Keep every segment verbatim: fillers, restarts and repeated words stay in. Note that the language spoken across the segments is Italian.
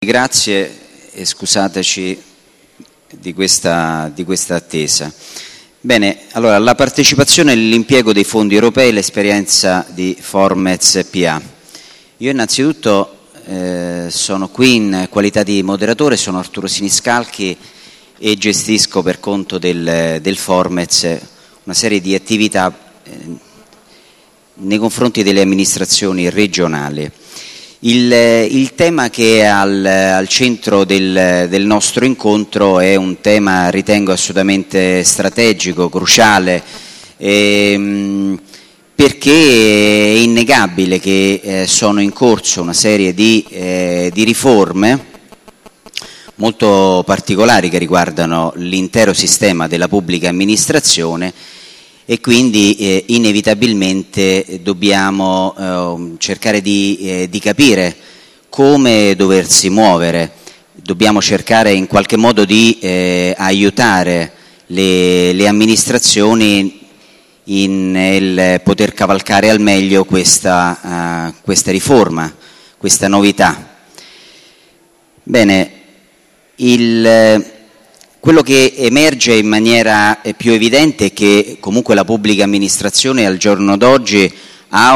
Grazie e scusateci di questa, di questa attesa. Bene, allora la partecipazione all'impiego dei fondi europei, l'esperienza di Formez P A. Io innanzitutto eh, sono qui in qualità di moderatore, sono Arturo Siniscalchi e gestisco per conto del, del Formez una serie di attività eh, nei confronti delle amministrazioni regionali. Il, il tema che è al, al centro del, del nostro incontro è un tema, ritengo, assolutamente strategico, cruciale, ehm, perché è innegabile che eh, sono in corso una serie di, eh, di riforme molto particolari che riguardano l'intero sistema della pubblica amministrazione e quindi eh, inevitabilmente dobbiamo eh, cercare di, eh, di capire come doversi muovere, dobbiamo cercare in qualche modo di eh, aiutare le, le amministrazioni in, nel poter cavalcare al meglio questa, uh, questa riforma, questa novità. Bene, il... Quello che emerge in maniera più evidente è che comunque la pubblica amministrazione al giorno d'oggi ha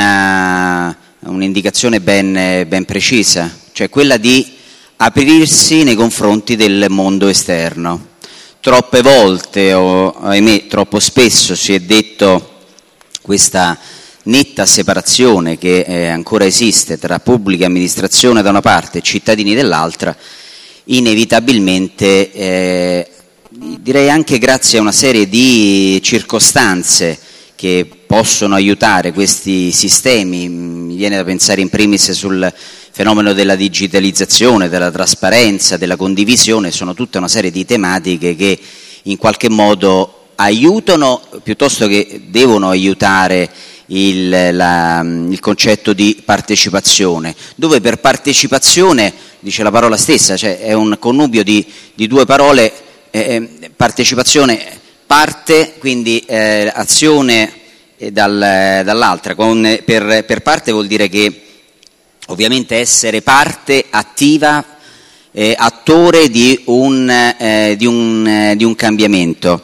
una, un'indicazione ben, ben precisa, cioè quella di aprirsi nei confronti del mondo esterno. Troppe volte, o ahimè troppo spesso, si è detto questa netta separazione che eh, ancora esiste tra pubblica amministrazione da una parte e cittadini dall'altra. Inevitabilmente, eh, direi anche grazie a una serie di circostanze che possono aiutare questi sistemi, mi viene da pensare in primis sul fenomeno della digitalizzazione, della trasparenza, della condivisione, sono tutta una serie di tematiche che in qualche modo aiutano piuttosto che devono aiutare il, la, il concetto di partecipazione, dove per partecipazione, dice la parola stessa, cioè è un connubio di, di due parole, eh, partecipazione parte, quindi eh, azione eh, dal, dall'altra, con, per, per parte vuol dire che ovviamente essere parte attiva, eh, attore di un, eh, di un, eh, di un cambiamento.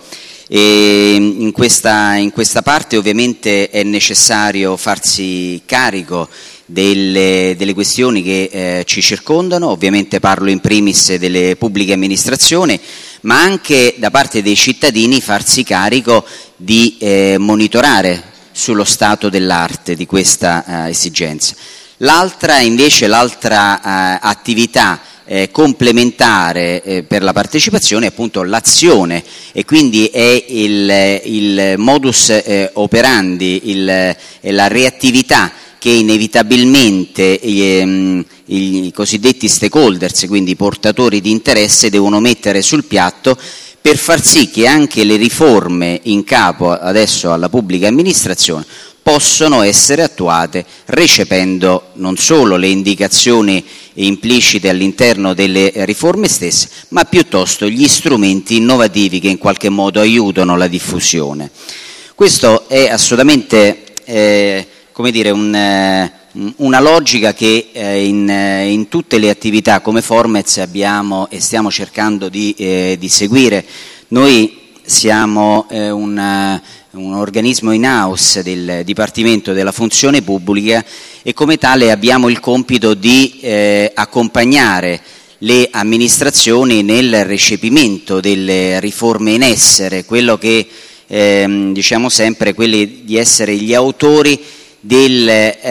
E in questa, in questa parte ovviamente è necessario farsi carico delle, delle questioni che eh, ci circondano, ovviamente parlo in primis delle pubbliche amministrazioni, ma anche da parte dei cittadini farsi carico di eh, monitorare sullo stato dell'arte di questa eh, esigenza. L'altra invece, l'altra eh, attività Eh, complementare eh, per la partecipazione è appunto l'azione e quindi è il, il modus eh, operandi, il, è la reattività che inevitabilmente eh, i cosiddetti stakeholders, quindi i portatori di interesse, devono mettere sul piatto per far sì che anche le riforme in capo adesso alla pubblica amministrazione possono essere attuate recependo non solo le indicazioni implicite all'interno delle riforme stesse, ma piuttosto gli strumenti innovativi che in qualche modo aiutano la diffusione. Questo è assolutamente eh, come dire, un, eh, una logica che eh, in, eh, in tutte le attività come Formez abbiamo e stiamo cercando di, eh, di seguire. Noi siamo eh, un, un organismo in-house del Dipartimento della Funzione Pubblica e come tale abbiamo il compito di eh, accompagnare le amministrazioni nel recepimento delle riforme in essere, quello che eh, diciamo sempre, quelli di essere gli autori del,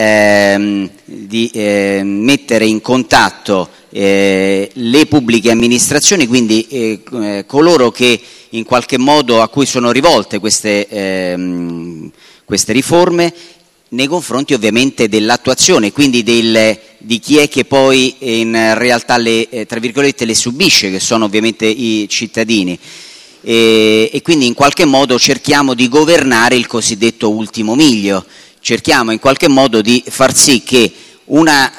eh, di eh, mettere in contatto eh, le pubbliche amministrazioni, quindi eh, coloro che in qualche modo a cui sono rivolte queste, ehm, queste riforme, nei confronti ovviamente dell'attuazione, quindi del, di chi è che poi in realtà le, eh, tra virgolette, le subisce, che sono ovviamente i cittadini. E, e quindi in qualche modo cerchiamo di governare il cosiddetto ultimo miglio, cerchiamo in qualche modo di far sì che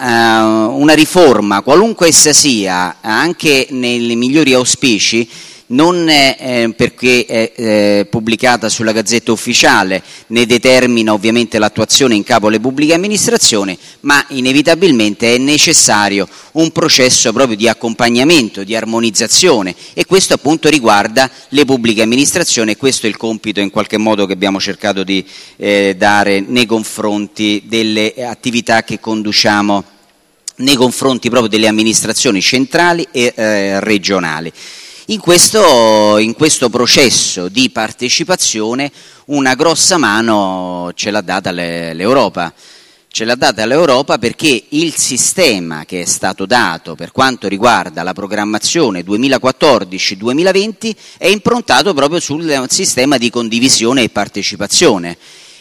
una, uh, una riforma, qualunque essa sia, anche nei migliori auspici, non eh, perché è eh, pubblicata sulla Gazzetta Ufficiale ne determina ovviamente l'attuazione in capo alle pubbliche amministrazioni, ma inevitabilmente è necessario un processo proprio di accompagnamento, di armonizzazione, e questo appunto riguarda le pubbliche amministrazioni, e questo è il compito in qualche modo che abbiamo cercato di eh, dare nei confronti delle attività che conduciamo nei confronti proprio delle amministrazioni centrali e eh, regionali. In questo, in questo processo di partecipazione una grossa mano ce l'ha data l'Europa. Ce l'ha data l'Europa perché il sistema che è stato dato per quanto riguarda la programmazione duemilaquattordici duemilaventi è improntato proprio sul sistema di condivisione e partecipazione.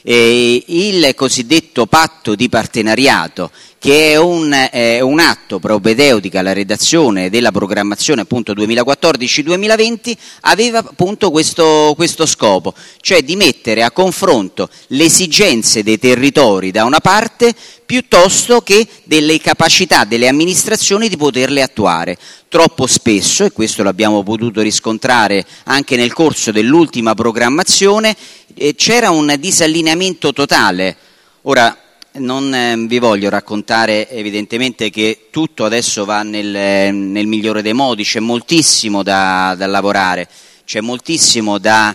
Eh, il cosiddetto patto di partenariato, che è un, eh, un atto propedeutico alla redazione della programmazione appunto duemilaquattordici duemilaventi, aveva appunto questo, questo scopo, cioè di mettere a confronto le esigenze dei territori da una parte piuttosto che delle capacità delle amministrazioni di poterle attuare. Troppo spesso, e questo l'abbiamo potuto riscontrare anche nel corso dell'ultima programmazione, eh, c'era un disallineamento totale. Ora, non eh, vi voglio raccontare evidentemente che tutto adesso va nel, nel migliore dei modi, c'è moltissimo da, da lavorare, c'è moltissimo da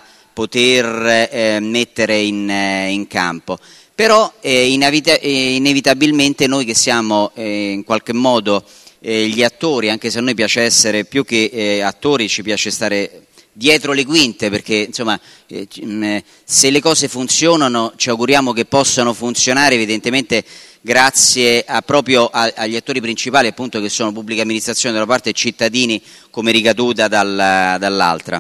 poter eh, mettere in, eh, in campo, però eh, inevita- eh, inevitabilmente noi che siamo eh, in qualche modo eh, gli attori, anche se a noi piace essere più che eh, attori, ci piace stare dietro le quinte, perché insomma eh, se le cose funzionano ci auguriamo che possano funzionare evidentemente grazie a, proprio a, agli attori principali appunto che sono pubblica amministrazione da una parte e cittadini come ricaduta dal, dall'altra.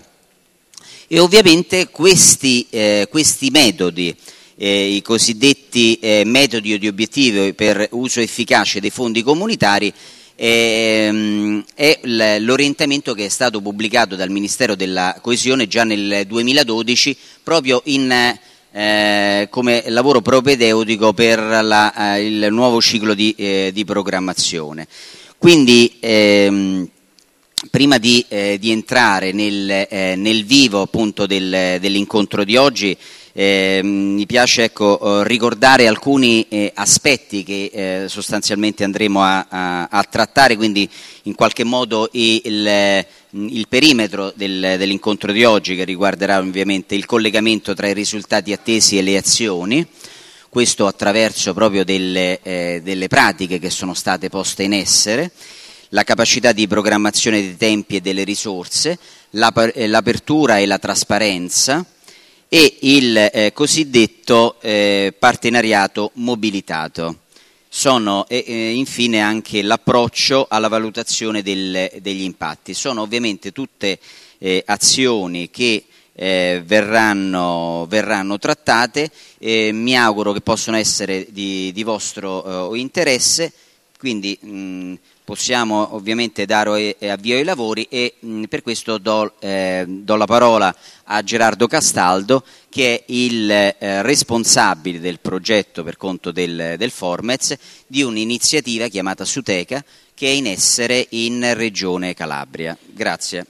E ovviamente questi, eh, questi metodi, eh, i cosiddetti eh, metodi di obiettivo per uso efficace dei fondi comunitari, è l'orientamento che è stato pubblicato dal Ministero della Coesione già nel duemiladodici proprio in, eh, come lavoro propedeutico per la, eh, il nuovo ciclo di, eh, di programmazione. Quindi ehm, prima di, eh, di entrare nel, eh, nel vivo appunto del, dell'incontro di oggi, Eh, mi piace ecco, ricordare alcuni eh, aspetti che eh, sostanzialmente andremo a, a, a trattare, quindi in qualche modo il, il perimetro del, dell'incontro di oggi, che riguarderà ovviamente il collegamento tra i risultati attesi e le azioni, questo attraverso proprio delle, eh, delle pratiche che sono state poste in essere, la capacità di programmazione dei tempi e delle risorse, l'apertura e la trasparenza, e il eh, cosiddetto eh, partenariato mobilitato. Sono eh, eh, infine anche l'approccio alla valutazione del, degli impatti. Sono ovviamente tutte eh, azioni che eh, verranno, verranno trattate, eh, mi auguro che possano essere di, di vostro eh, interesse, quindi mh, possiamo ovviamente dare avvio ai lavori e mh, per questo do, eh, do la parola a Gerardo Castaldo, che è il eh, responsabile del progetto per conto del, del Formez di un'iniziativa chiamata Suteca che è in essere in Regione Calabria. Grazie.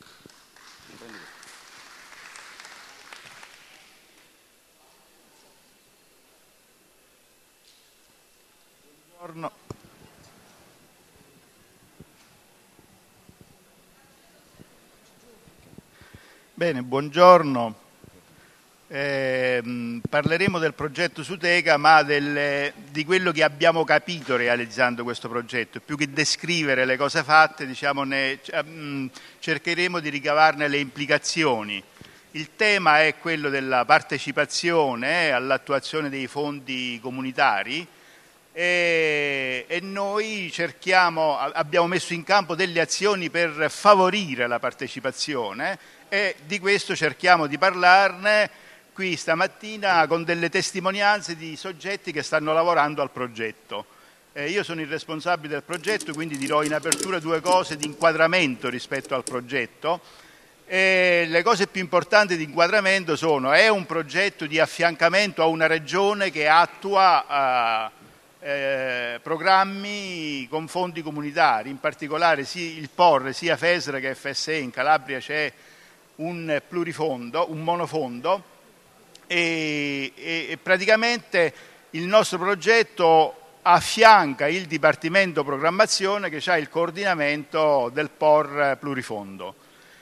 Buongiorno. Bene, buongiorno. Eh, parleremo del progetto Suteca, ma del, di quello che abbiamo capito realizzando questo progetto. Più che descrivere le cose fatte, diciamo, ne, cercheremo di ricavarne le implicazioni. Il tema è quello della partecipazione all'attuazione dei fondi comunitari e, e noi cerchiamo, abbiamo messo in campo delle azioni per favorire la partecipazione e di questo cerchiamo di parlarne qui stamattina con delle testimonianze di soggetti che stanno lavorando al progetto. Eh, io sono il responsabile del progetto, quindi dirò in apertura due cose di inquadramento rispetto al progetto. E le cose più importanti di inquadramento sono: è un progetto di affiancamento a una regione che attua eh, programmi con fondi comunitari, in particolare sì, il P O R, sia FESR che F S E. In Calabria c'è un plurifondo, un monofondo, e, e, e praticamente il nostro progetto affianca il Dipartimento Programmazione, che ha il coordinamento del P O R plurifondo.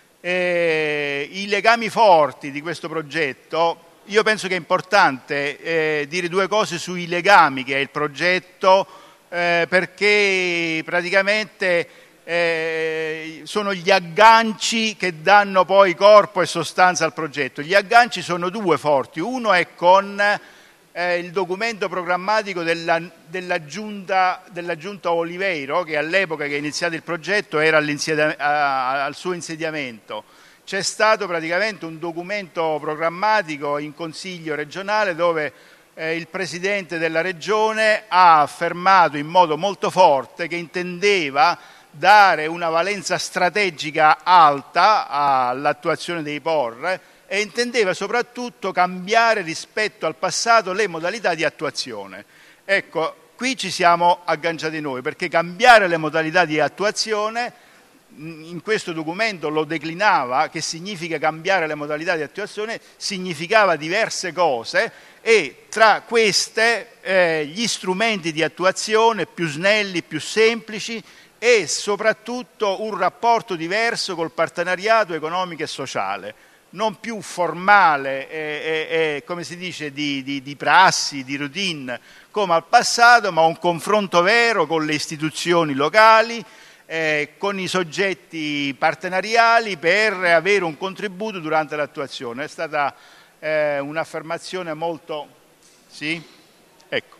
Eh, I legami forti di questo progetto, io penso che è importante eh, dire due cose sui legami che ha il progetto, eh, perché praticamente eh, sono gli agganci che danno poi corpo e sostanza al progetto. Gli agganci sono due forti: uno è con eh, il documento programmatico della, della, giunta, della giunta Oliveiro, che all'epoca che è iniziato il progetto era a, al suo insediamento. C'è stato praticamente un documento programmatico in Consiglio regionale dove eh, il Presidente della Regione ha affermato in modo molto forte che intendeva dare una valenza strategica alta all'attuazione dei P O R e intendeva soprattutto cambiare rispetto al passato le modalità di attuazione. Ecco, qui ci siamo agganciati noi, perché cambiare le modalità di attuazione in questo documento lo declinava, che significa cambiare le modalità di attuazione, significava diverse cose, e tra queste eh, gli strumenti di attuazione più snelli, più semplici, e soprattutto un rapporto diverso col partenariato economico e sociale, non più formale e, e, e come si dice di, di, di prassi, di routine come al passato, ma un confronto vero con le istituzioni locali, Eh, con i soggetti partenariali, per avere un contributo durante l'attuazione. È stata eh, un'affermazione molto... Sì? Ecco.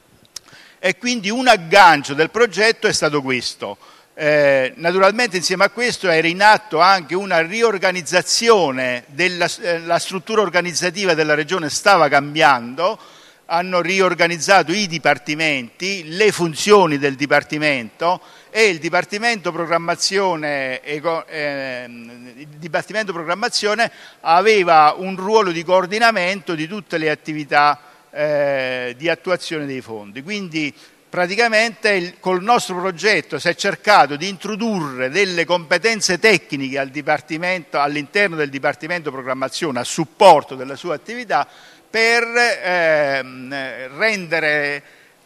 E quindi un aggancio del progetto è stato questo. Eh, naturalmente insieme a questo era in atto anche una riorganizzazione della eh, la struttura organizzativa della Regione stava cambiando, hanno riorganizzato i dipartimenti, le funzioni del Dipartimento, e il Dipartimento Programmazione, eh, il Dipartimento Programmazione aveva un ruolo di coordinamento di tutte le attività eh, di attuazione dei fondi. Quindi praticamente il, col nostro progetto si è cercato di introdurre delle competenze tecniche al Dipartimento, all'interno del Dipartimento Programmazione, a supporto della sua attività, per eh, rendere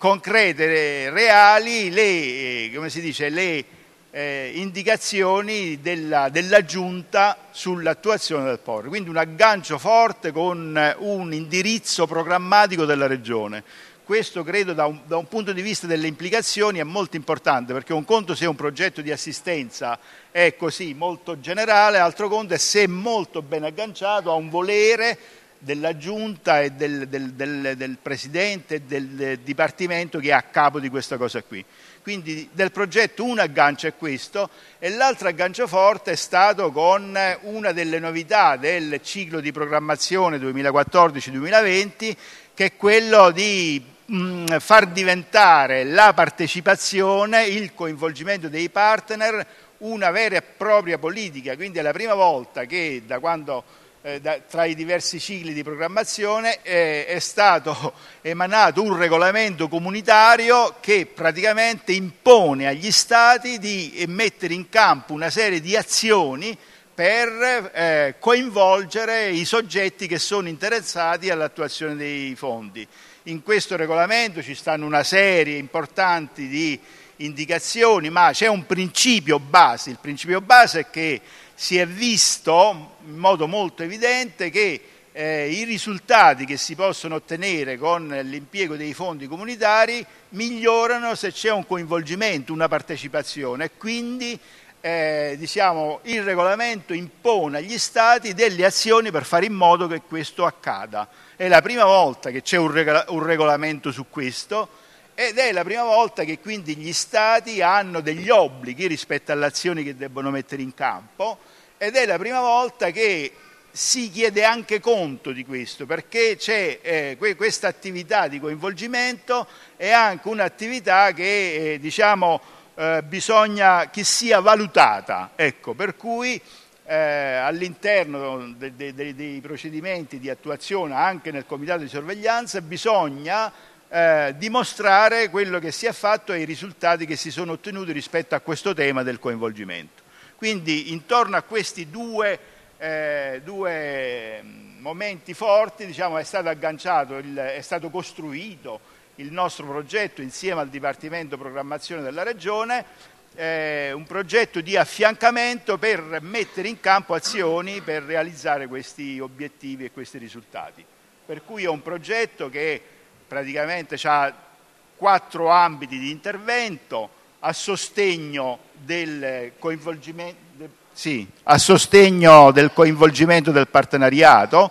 concrete, reali le, come si dice, le eh, indicazioni della, della Giunta sull'attuazione del P O R. Quindi un aggancio forte con un indirizzo programmatico della Regione. Questo credo da un, da un punto di vista delle implicazioni è molto importante, perché un conto se un progetto di assistenza è così molto generale, altro conto è se è molto ben agganciato a un volere della Giunta e del, del, del, del Presidente e del, del Dipartimento che è a capo di questa cosa qui. Quindi del progetto un aggancio è questo, e l'altro aggancio forte è stato con una delle novità del ciclo di programmazione duemilaquattordici duemilaventi, che è quello di mh, far diventare la partecipazione, il coinvolgimento dei partner una vera e propria politica. Quindi è la prima volta che da quando Eh, da, tra i diversi cicli di programmazione eh, è stato emanato un regolamento comunitario che praticamente impone agli Stati di mettere in campo una serie di azioni per eh, coinvolgere i soggetti che sono interessati all'attuazione dei fondi. In questo regolamento ci stanno una serie importanti di indicazioni, ma c'è un principio base. Il principio base è che si è visto in modo molto evidente che eh, i risultati che si possono ottenere con l'impiego dei fondi comunitari migliorano se c'è un coinvolgimento, una partecipazione, e quindi eh, diciamo, il regolamento impone agli Stati delle azioni per fare in modo che questo accada. È la prima volta che c'è un, reg- un regolamento su questo, ed è la prima volta che quindi gli Stati hanno degli obblighi rispetto alle azioni che debbono mettere in campo, ed è la prima volta che si chiede anche conto di questo, perché c'è eh, que- questa attività di coinvolgimento è anche un'attività che eh, diciamo eh, bisogna che sia valutata, ecco, per cui eh, all'interno de- de- de- dei procedimenti di attuazione anche nel comitato di sorveglianza bisogna eh, dimostrare quello che si è fatto e i risultati che si sono ottenuti rispetto a questo tema del coinvolgimento. Quindi intorno a questi due, eh, due momenti forti, diciamo, è stato agganciato, il, è stato costruito il nostro progetto insieme al Dipartimento Programmazione della Regione, eh, un progetto di affiancamento per mettere in campo azioni per realizzare questi obiettivi e questi risultati. Per cui è un progetto che praticamente ha quattro ambiti di intervento a sostegno del coinvolgimento, sì, a sostegno del coinvolgimento del partenariato,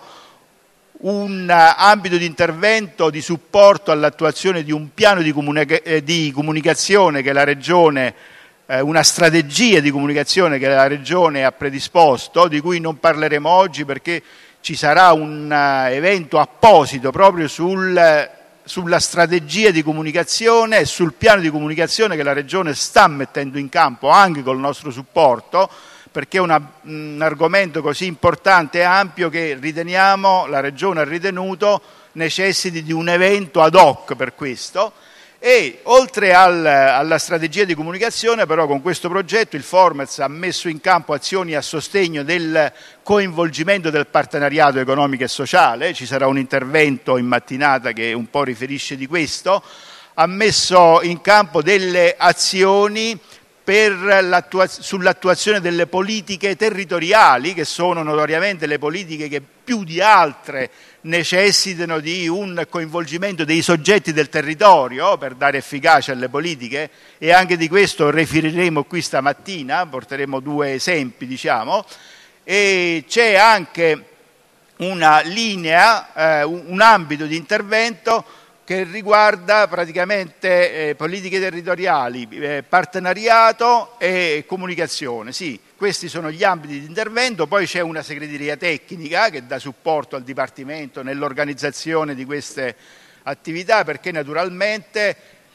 un ambito di intervento di supporto all'attuazione di un piano di, comunica- di comunicazione che la Regione, eh, una strategia di comunicazione che la Regione ha predisposto, di cui non parleremo oggi perché ci sarà un uh, evento apposito proprio sul, sulla strategia di comunicazione e sul piano di comunicazione che la Regione sta mettendo in campo anche col nostro supporto, perché è una, un argomento così importante e ampio che riteniamo, la Regione ha ritenuto, necessiti di un evento ad hoc per questo. E oltre al, alla strategia di comunicazione, però, con questo progetto il Formez ha messo in campo azioni a sostegno del coinvolgimento del partenariato economico e sociale. Ci sarà un intervento in mattinata che un po' riferisce di questo. Ha messo in campo delle azioni per sull'attuazione delle politiche territoriali, che sono notoriamente le politiche che più di altre necessitano di un coinvolgimento dei soggetti del territorio per dare efficacia alle politiche, e anche di questo riferiremo qui stamattina, porteremo due esempi, diciamo. E c'è anche una linea, eh, un ambito di intervento che riguarda praticamente eh, politiche territoriali, eh, partenariato e comunicazione. Sì, questi sono gli ambiti di intervento. Poi c'è una segreteria tecnica che dà supporto al Dipartimento nell'organizzazione di queste attività, perché naturalmente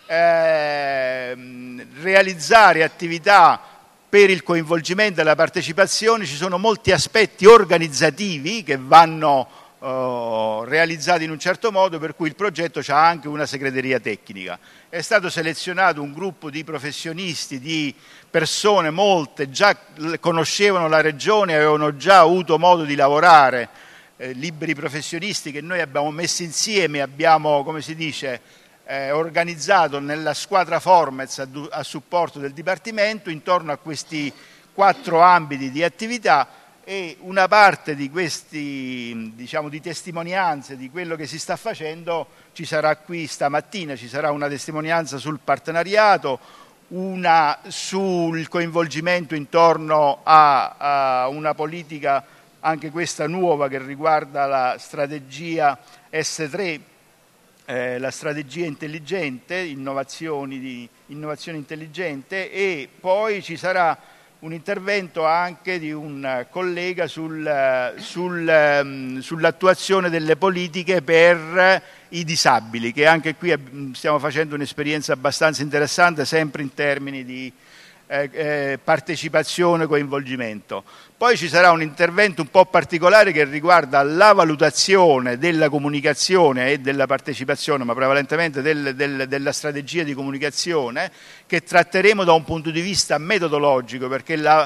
eh, realizzare attività per il coinvolgimento e la partecipazione, ci sono molti aspetti organizzativi che vanno realizzati in un certo modo, per cui il progetto ha anche una segreteria tecnica. È stato selezionato un gruppo di professionisti, di persone, molte già conoscevano la Regione, avevano già avuto modo di lavorare, eh, liberi professionisti che noi abbiamo messo insieme, abbiamo, come si dice, eh, organizzato nella squadra Formez a, a supporto del Dipartimento intorno a questi quattro ambiti di attività. E una parte di questi, diciamo, di testimonianze di quello che si sta facendo ci sarà qui stamattina. Ci sarà una testimonianza sul partenariato, una sul coinvolgimento intorno a, a una politica, anche questa nuova, che riguarda la strategia S tre, eh, la strategia intelligente, innovazioni di innovazione intelligente, e poi ci sarà un intervento anche di un collega sul, sul, sull'attuazione delle politiche per i disabili, che anche qui stiamo facendo un'esperienza abbastanza interessante, sempre in termini di eh, eh, partecipazione e coinvolgimento. Poi ci sarà un intervento un po' particolare che riguarda la valutazione della comunicazione e della partecipazione, ma prevalentemente del, del, della strategia di comunicazione, che tratteremo da un punto di vista metodologico, perché la,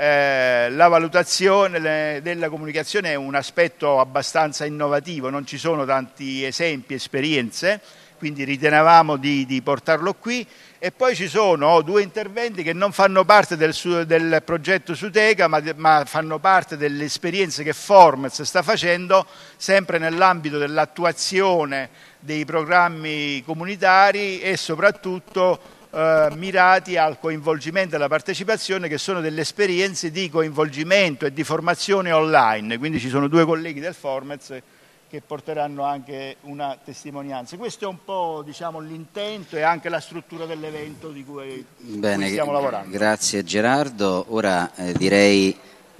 eh, la valutazione della comunicazione è un aspetto abbastanza innovativo, non ci sono tanti esempi, esperienze, quindi ritenevamo di, di portarlo qui. E poi ci sono due interventi che non fanno parte del, del progetto Suteca, ma, ma fanno parte delle esperienze che Formez sta facendo, sempre nell'ambito dell'attuazione dei programmi comunitari e soprattutto eh, mirati al coinvolgimento e alla partecipazione, che sono delle esperienze di coinvolgimento e di formazione online. Quindi ci sono due colleghi del Formez che porteranno anche una testimonianza. Questo è un po', diciamo, l'intento e anche la struttura dell'evento di cui, Bene, cui stiamo lavorando. Grazie Gerardo. Ora eh, direi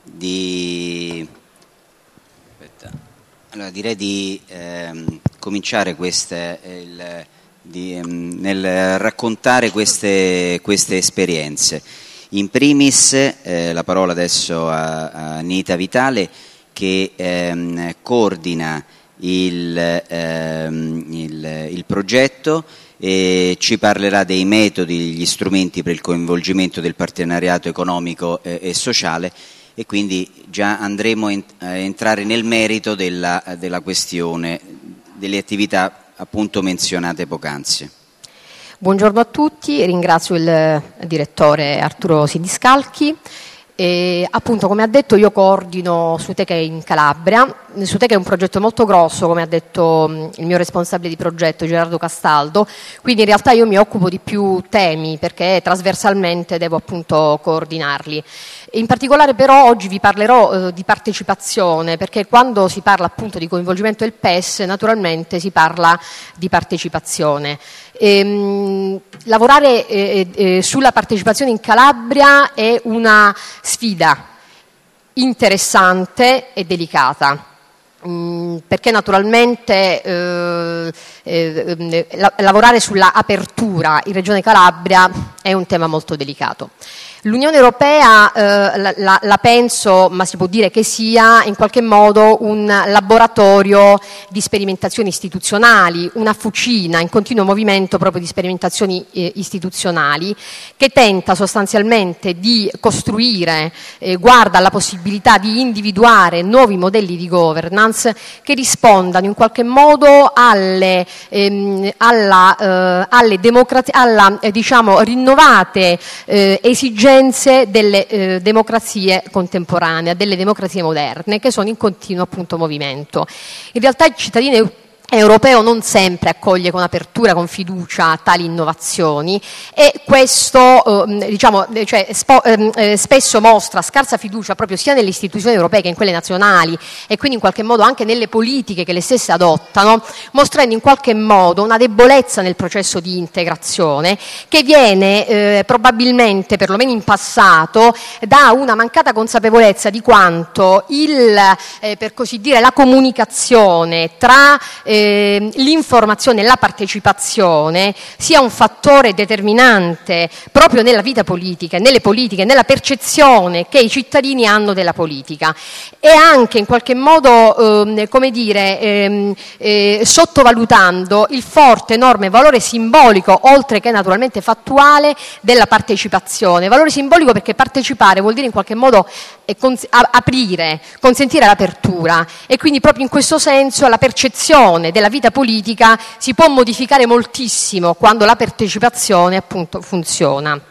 di Aspetta. Allora, direi di ehm, cominciare queste, il, di, ehm, nel raccontare queste, queste esperienze. In primis eh, la parola adesso a, a Anita Vitale, che ehm, coordina il, ehm, il, il progetto e ci parlerà dei metodi, gli strumenti per il coinvolgimento del partenariato economico e, e sociale, e quindi già andremo a entrare nel merito della, della questione delle attività appunto menzionate poc'anzi. Buongiorno a tutti, ringrazio il direttore Arturo Siniscalchi. E appunto, come ha detto, io coordino Suteca in Calabria. Suteca è un progetto molto grosso, come ha detto il mio responsabile di progetto Gerardo Castaldo, quindi in realtà io mi occupo di più temi perché trasversalmente devo appunto coordinarli. In particolare però oggi vi parlerò eh, di partecipazione, perché quando si parla appunto di coinvolgimento del P E S naturalmente si parla di partecipazione. Ehm, lavorare eh, eh, sulla partecipazione in Calabria è una sfida interessante e delicata. Mm, perché naturalmente eh, eh, la, lavorare sulla apertura in Regione Calabria è un tema molto delicato. L'Unione Europea eh, la, la, la penso, ma si può dire che sia in qualche modo un laboratorio di sperimentazioni istituzionali, una fucina in continuo movimento proprio di sperimentazioni eh, istituzionali, che tenta sostanzialmente di costruire, eh, guarda alla possibilità di individuare nuovi modelli di governance che rispondano in qualche modo alle, ehm, alla, eh, alle, democrazie, alla eh, diciamo, rinnovate eh, esigenze delle eh, democrazie contemporanee, delle democrazie moderne, che sono in continuo appunto movimento. In realtà i cittadini europeo non sempre accoglie con apertura, con fiducia tali innovazioni, e questo eh, diciamo, cioè, spo, eh, spesso mostra scarsa fiducia proprio sia nelle istituzioni europee che in quelle nazionali, e quindi in qualche modo anche nelle politiche che le stesse adottano, mostrando in qualche modo una debolezza nel processo di integrazione che viene eh, probabilmente, perlomeno in passato, da una mancata consapevolezza di quanto il, eh, per così dire, la comunicazione tra eh, l'informazione e la partecipazione sia un fattore determinante proprio nella vita politica, nelle politiche, nella percezione che i cittadini hanno della politica, e anche in qualche modo eh, come dire eh, eh, sottovalutando il forte, enorme valore simbolico, oltre che naturalmente fattuale, della partecipazione. Valore simbolico perché partecipare vuol dire in qualche modo eh, cons- aprire, consentire l'apertura, e quindi proprio in questo senso la percezione della vita politica si può modificare moltissimo quando la partecipazione appunto funziona.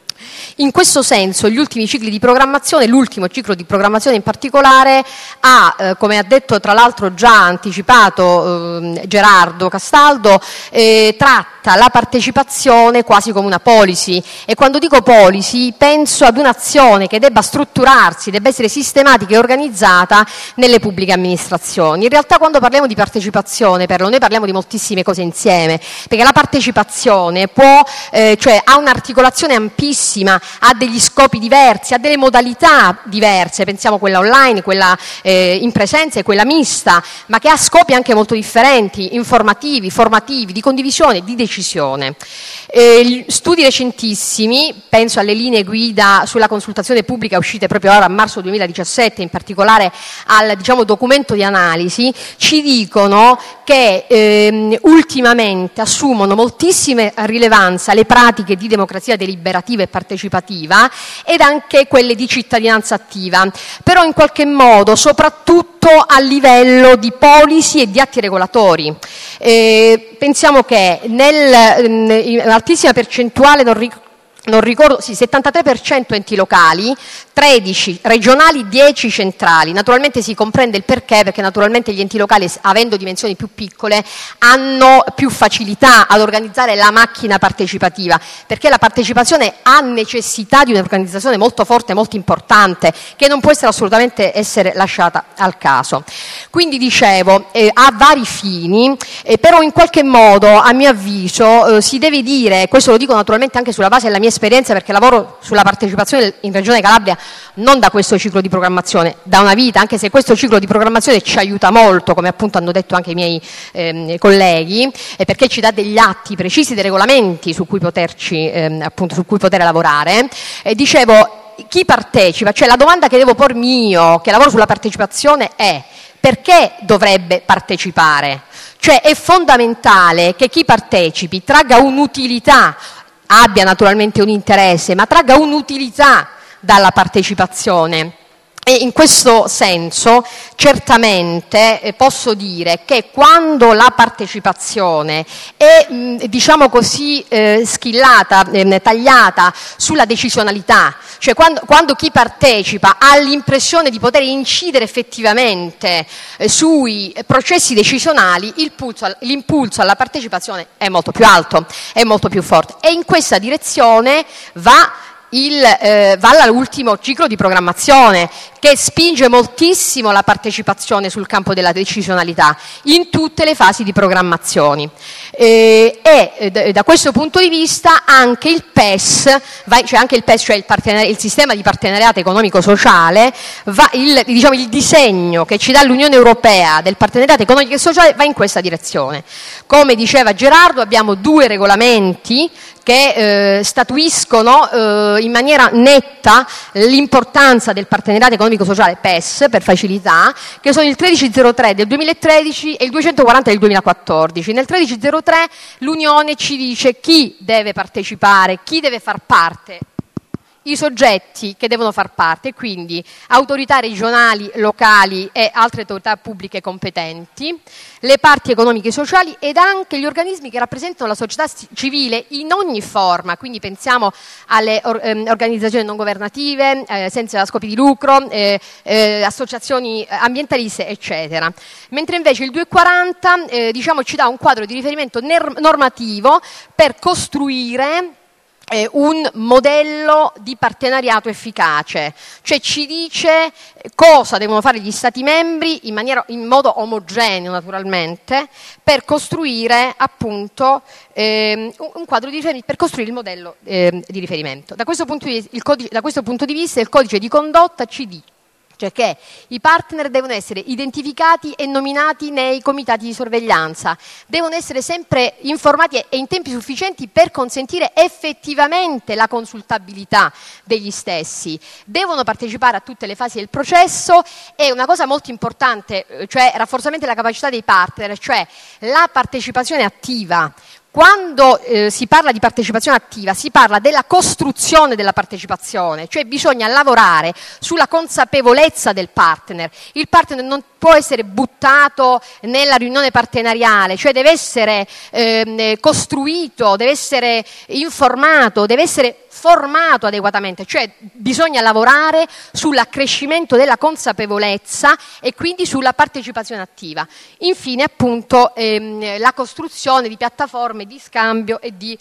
In questo senso gli ultimi cicli di programmazione, l'ultimo ciclo di programmazione in particolare, ha, eh, come ha detto tra l'altro già anticipato eh, Gerardo Castaldo, eh, tratta la partecipazione quasi come una policy, e quando dico policy penso ad un'azione che debba strutturarsi, debba essere sistematica e organizzata nelle pubbliche amministrazioni. In realtà quando parliamo di partecipazione, per noi parliamo di moltissime cose insieme, perché la partecipazione può, eh, cioè ha un'articolazione ampissima, ha degli scopi diversi, ha delle modalità diverse, pensiamo a quella online, quella eh, in presenza e quella mista, ma che ha scopi anche molto differenti, informativi, formativi, di condivisione, di decisione. Eh, studi recentissimi, penso alle linee guida sulla consultazione pubblica uscite proprio ora a marzo duemiladiciassette, in particolare al diciamo, documento di analisi, ci dicono che ehm, ultimamente assumono moltissima rilevanza le pratiche di democrazia deliberativa e partecipativa, ed anche quelle di cittadinanza attiva, però in qualche modo soprattutto a livello di policy e di atti regolatori. Eh, pensiamo che nel, in altissima percentuale, non ricordo, non ricordo, sì, settantatré per cento enti locali, tredici regionali, dieci centrali. Naturalmente si comprende il perché, perché naturalmente gli enti locali, avendo dimensioni più piccole, hanno più facilità ad organizzare la macchina partecipativa, perché la partecipazione ha necessità di un'organizzazione molto forte, molto importante, che non può essere assolutamente essere lasciata al caso. Quindi dicevo, eh, ha vari fini, eh, però in qualche modo, a mio avviso, eh, si deve dire, questo lo dico naturalmente anche sulla base della mia esperienza, perché lavoro sulla partecipazione in Regione Calabria non da questo ciclo di programmazione, da una vita, anche se questo ciclo di programmazione ci aiuta molto, come appunto hanno detto anche i miei ehm, colleghi, eh, perché ci dà degli atti precisi, dei regolamenti su cui poterci ehm, appunto su cui poter lavorare. Eh, dicevo, chi partecipa, cioè la domanda che devo pormi io, che lavoro sulla partecipazione, è: perché dovrebbe partecipare? Cioè è fondamentale che chi partecipi tragga un'utilità, abbia naturalmente un interesse, ma tragga un'utilità dalla partecipazione. E in questo senso certamente eh, posso dire che quando la partecipazione è mh, diciamo così eh, schillata, eh, tagliata sulla decisionalità, cioè quando, quando chi partecipa ha l'impressione di poter incidere effettivamente eh, sui processi decisionali, il pulso, l'impulso alla partecipazione è molto più alto, è molto più forte, e in questa direzione va Il, eh, va all'ultimo ciclo di programmazione, che spinge moltissimo la partecipazione sul campo della decisionalità in tutte le fasi di programmazione. Eh, e d- da questo punto di vista anche il P E S, va, cioè anche il P E S, cioè il, partener- il sistema di partenariato economico-sociale, va il, diciamo, il disegno che ci dà l'Unione Europea del partenariato economico e sociale va in questa direzione. Come diceva Gerardo, abbiamo due regolamenti che eh, statuiscono eh, in maniera netta l'importanza del partenariato economico-sociale P E S, per facilità, che sono il tredici zero tre del duemilatredici e il duecentoquaranta del duemilaquattordici. Nel tredici zero tre l'Unione ci dice chi deve partecipare, chi deve far parte, i soggetti che devono far parte, quindi autorità regionali, locali e altre autorità pubbliche competenti, le parti economiche e sociali ed anche gli organismi che rappresentano la società civile in ogni forma, quindi pensiamo alle or- ehm, organizzazioni non governative, eh, senza scopi di lucro, eh, eh, associazioni ambientaliste, eccetera. Mentre invece il duecentoquaranta eh, diciamo, ci dà un quadro di riferimento ner- normativo per costruire Eh, un modello di partenariato efficace, cioè ci dice cosa devono fare gli Stati membri in, maniera, in modo omogeneo naturalmente per costruire appunto eh, un quadro di riferimento, per costruire il modello eh, di riferimento. Da questo punto di, il codice, da questo punto di vista il codice di condotta ci dice cioè che i partner devono essere identificati e nominati nei comitati di sorveglianza, devono essere sempre informati e in tempi sufficienti per consentire effettivamente la consultabilità degli stessi, devono partecipare a tutte le fasi del processo e una cosa molto importante, cioè rafforzamento della capacità dei partner, cioè la partecipazione attiva. Quando eh, si parla di partecipazione attiva si parla della costruzione della partecipazione, cioè bisogna lavorare sulla consapevolezza del partner. Il partner non può essere buttato nella riunione partenariale, cioè deve essere eh, costruito, deve essere informato, deve essere formato adeguatamente, cioè bisogna lavorare sull'accrescimento della consapevolezza e quindi sulla partecipazione attiva. Infine appunto ehm, la costruzione di piattaforme di scambio e di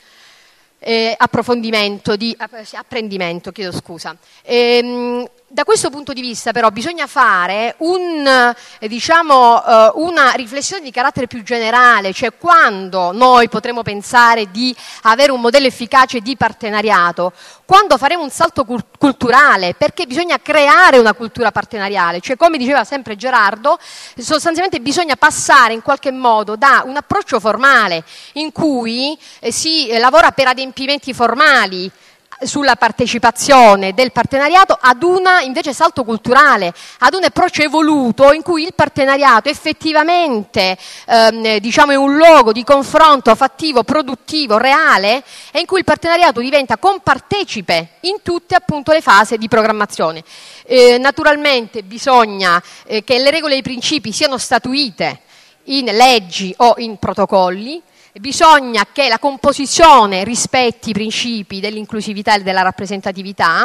eh, approfondimento, di apprendimento, chiedo scusa. Ehm, Da questo punto di vista però bisogna fare un, eh, diciamo, eh, una riflessione di carattere più generale, cioè quando noi potremo pensare di avere un modello efficace di partenariato, quando faremo un salto cult- culturale, perché bisogna creare una cultura partenariale, cioè come diceva sempre Gerardo, sostanzialmente bisogna passare in qualche modo da un approccio formale in cui eh, si eh, lavora per adempimenti formali, sulla partecipazione del partenariato ad una invece salto culturale, ad un approccio evoluto in cui il partenariato effettivamente ehm, diciamo è un luogo di confronto fattivo, produttivo, reale e in cui il partenariato diventa compartecipe in tutte appunto le fasi di programmazione. Eh, naturalmente bisogna eh, che le regole e i principi siano statuite in leggi o in protocolli. Bisogna che la composizione rispetti i principi dell'inclusività e della rappresentatività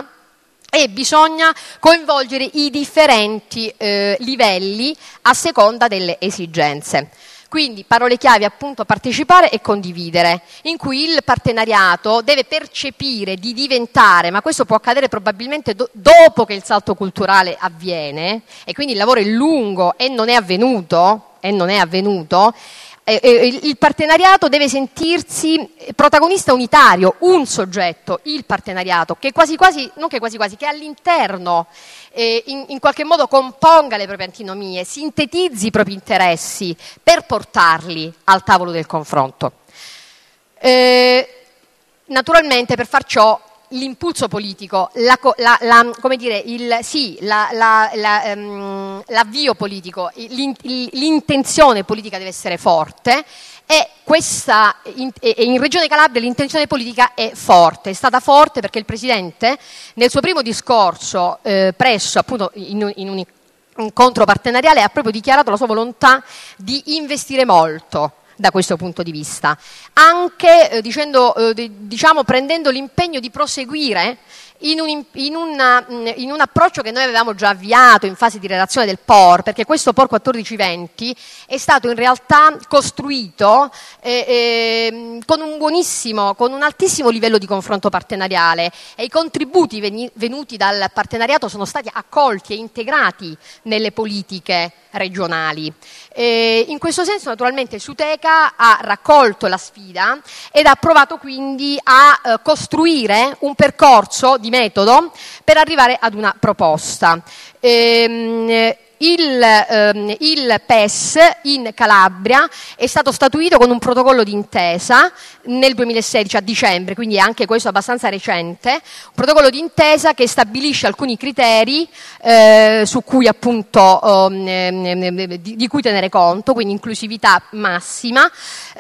e bisogna coinvolgere i differenti eh, livelli a seconda delle esigenze. Quindi parole chiave appunto partecipare e condividere, in cui il partenariato deve percepire di diventare, ma questo può accadere probabilmente do- dopo che il salto culturale avviene e quindi il lavoro è lungo e non è avvenuto, e non è avvenuto. Il partenariato deve sentirsi protagonista unitario, un soggetto, il partenariato, che quasi quasi, non che quasi quasi, che all'interno eh, in, in qualche modo componga le proprie antinomie, sintetizzi i propri interessi per portarli al tavolo del confronto. Eh, naturalmente per far ciò l'impulso politico, la, la, la, come dire, il, sì, la, la, la, um, l'avvio politico, l'intenzione politica deve essere forte. E questa, in, in Regione Calabria l'intenzione politica è forte, è stata forte perché il Presidente nel suo primo discorso eh, presso appunto in, in un incontro partenariale ha proprio dichiarato la sua volontà di investire molto da questo punto di vista, anche eh, dicendo, eh, diciamo, prendendo l'impegno di proseguire in un, in, una, in un approccio che noi avevamo già avviato in fase di redazione del P O R, perché questo P O R quattordici venti è stato in realtà costruito eh, eh, con un buonissimo, con un altissimo livello di confronto partenariale, e i contributi veni, venuti dal partenariato sono stati accolti e integrati nelle politiche regionali. Eh, in questo senso naturalmente Suteca ha raccolto la sfida ed ha provato quindi a eh, costruire un percorso di metodo per arrivare ad una proposta. Ehm, Il, ehm, il P E S in Calabria è stato statuito con un protocollo d'intesa nel duemilasedici a dicembre, quindi è anche questo abbastanza recente, un protocollo d'intesa che stabilisce alcuni criteri eh, su cui appunto eh, di, di cui tenere conto, quindi inclusività massima,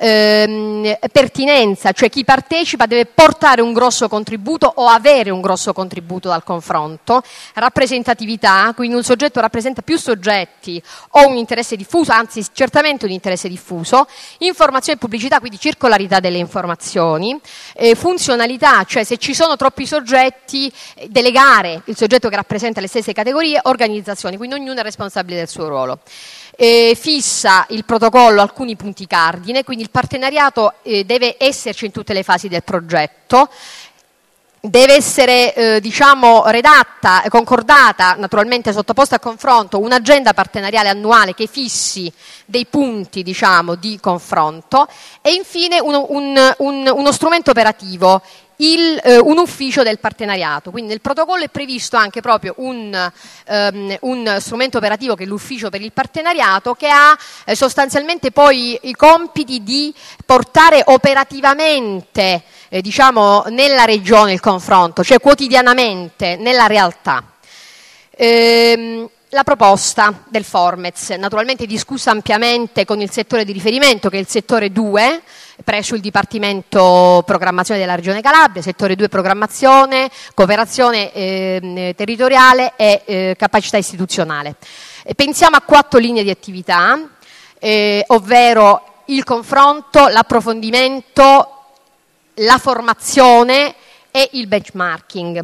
ehm, pertinenza, cioè chi partecipa deve portare un grosso contributo o avere un grosso contributo dal confronto, rappresentatività, quindi un soggetto rappresenta più soggetti o un interesse diffuso, anzi certamente un interesse diffuso, informazione e pubblicità, quindi circolarità delle informazioni, eh, funzionalità, cioè se ci sono troppi soggetti, eh, delegare il soggetto che rappresenta le stesse categorie, organizzazioni, quindi ognuno è responsabile del suo ruolo. Eh, fissa il protocollo alcuni punti cardine, quindi il partenariato eh, deve esserci in tutte le fasi del progetto. Deve essere eh, diciamo redatta, concordata, naturalmente sottoposta a confronto un'agenda partenariale annuale che fissi dei punti diciamo di confronto, e infine uno, un, un, uno strumento operativo, il, eh, un ufficio del partenariato. Quindi nel protocollo è previsto anche proprio un, um, un strumento operativo che è l'ufficio per il partenariato, che ha eh, sostanzialmente poi i compiti di portare operativamente eh, diciamo nella regione il confronto, cioè quotidianamente nella realtà. Ehm, La proposta del Formez, naturalmente discussa ampiamente con il settore di riferimento, che è il settore due, presso il Dipartimento Programmazione della Regione Calabria, settore due programmazione, cooperazione eh, territoriale e eh, capacità istituzionale. E pensiamo a quattro linee di attività, eh, ovvero il confronto, l'approfondimento, la formazione e il benchmarking.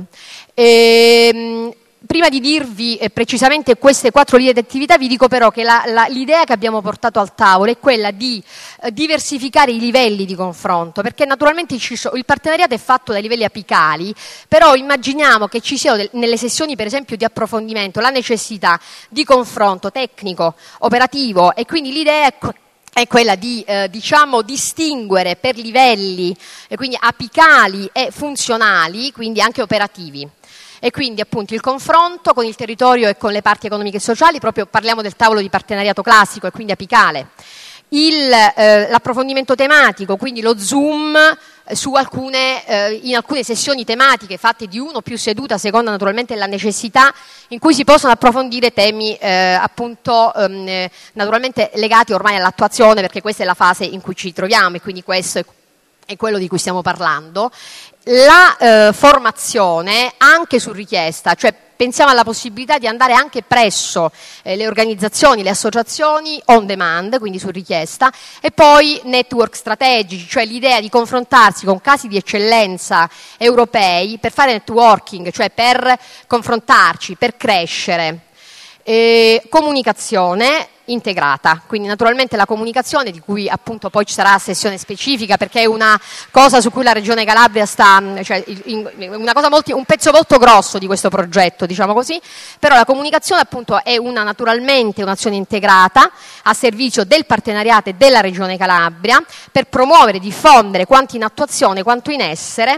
E, Prima di dirvi eh, precisamente queste quattro linee di attività, vi dico però che la, la, l'idea che abbiamo portato al tavolo è quella di eh, diversificare i livelli di confronto, perché naturalmente ci so, il partenariato è fatto dai livelli apicali, però immaginiamo che ci siano del, nelle sessioni per esempio di approfondimento la necessità di confronto tecnico, operativo, e quindi l'idea è è quella di eh, diciamo distinguere per livelli, eh, quindi apicali e funzionali, quindi anche operativi. E quindi appunto il confronto con il territorio e con le parti economiche e sociali, proprio parliamo del tavolo di partenariato classico e quindi apicale, il, eh, l'approfondimento tematico, quindi lo zoom eh, su alcune, eh, in alcune sessioni tematiche fatte di uno o più sedute, a seconda naturalmente della necessità, in cui si possono approfondire temi eh, appunto ehm, naturalmente legati ormai all'attuazione, perché questa è la fase in cui ci troviamo e quindi questo è è quello di cui stiamo parlando. La eh, formazione anche su richiesta, cioè pensiamo alla possibilità di andare anche presso eh, le organizzazioni, le associazioni on demand, quindi su richiesta, e poi network strategici, cioè l'idea di confrontarsi con casi di eccellenza europei per fare networking, cioè per confrontarci, per crescere. Eh, comunicazione integrata, quindi naturalmente la comunicazione, di cui appunto poi ci sarà sessione specifica, perché è una cosa su cui la Regione Calabria sta, cioè in, una cosa molto, un pezzo molto grosso di questo progetto, diciamo così, però la comunicazione appunto è una naturalmente un'azione integrata a servizio del partenariato e della Regione Calabria per promuovere, diffondere quanto in attuazione quanto in essere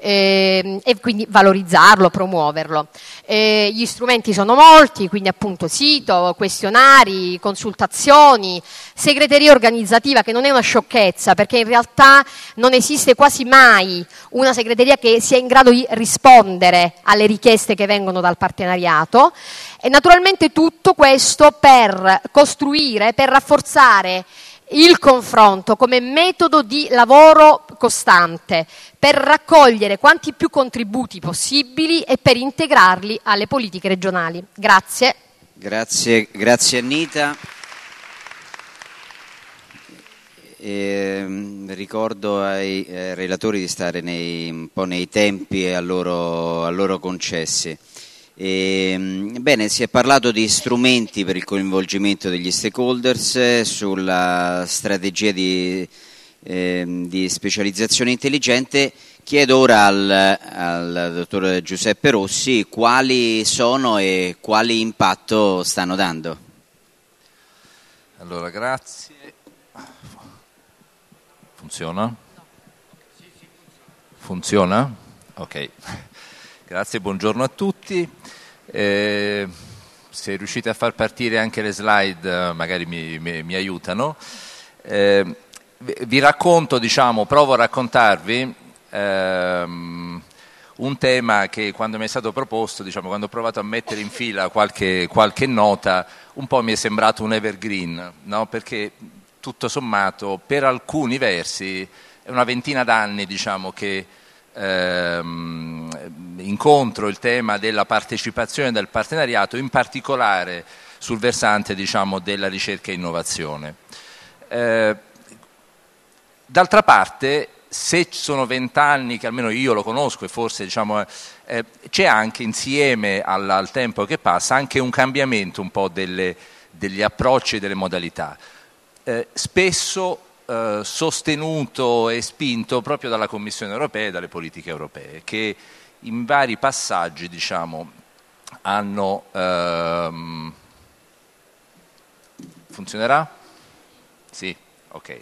eh, e quindi valorizzarlo, promuoverlo. Eh, gli strumenti sono molti, quindi appunto sito, questionari, consultazioni, segreteria organizzativa, che non è una sciocchezza, perché in realtà non esiste quasi mai una segreteria che sia in grado di rispondere alle richieste che vengono dal partenariato, e naturalmente tutto questo per costruire, per rafforzare il confronto come metodo di lavoro costante, per raccogliere quanti più contributi possibili e per integrarli alle politiche regionali. Grazie. Grazie, grazie Annita. Eh, ricordo ai eh, relatori di stare nei, un po' nei tempi a loro, a loro concessi. E, bene, si è parlato di strumenti per il coinvolgimento degli stakeholders, sulla strategia di, eh, di specializzazione intelligente. Chiedo ora al, al dottor Giuseppe Rossi quali sono e quali impatto stanno dando. Allora, grazie. Funziona? Funziona? Ok. Grazie, buongiorno a tutti. Eh, se riuscite a far partire anche le slide, magari mi, mi, mi aiutano. Eh, vi racconto, diciamo, provo a raccontarvi ehm, un tema che quando mi è stato proposto, diciamo, quando ho provato a mettere in fila qualche, qualche nota, un po' mi è sembrato un evergreen, no? Perché tutto sommato per alcuni versi è una ventina d'anni, diciamo, che Ehm, incontro il tema della partecipazione del partenariato, in particolare sul versante, diciamo, della ricerca e innovazione. Eh, d'altra parte, se ci sono vent'anni che almeno io lo conosco, e forse, diciamo, eh, c'è anche insieme al, al tempo che passa anche un cambiamento un po' delle, degli approcci e delle modalità. Eh, spesso Eh, sostenuto e spinto proprio dalla Commissione europea e dalle politiche europee, che in vari passaggi, diciamo, hanno ehm... funzionerà? Sì, ok.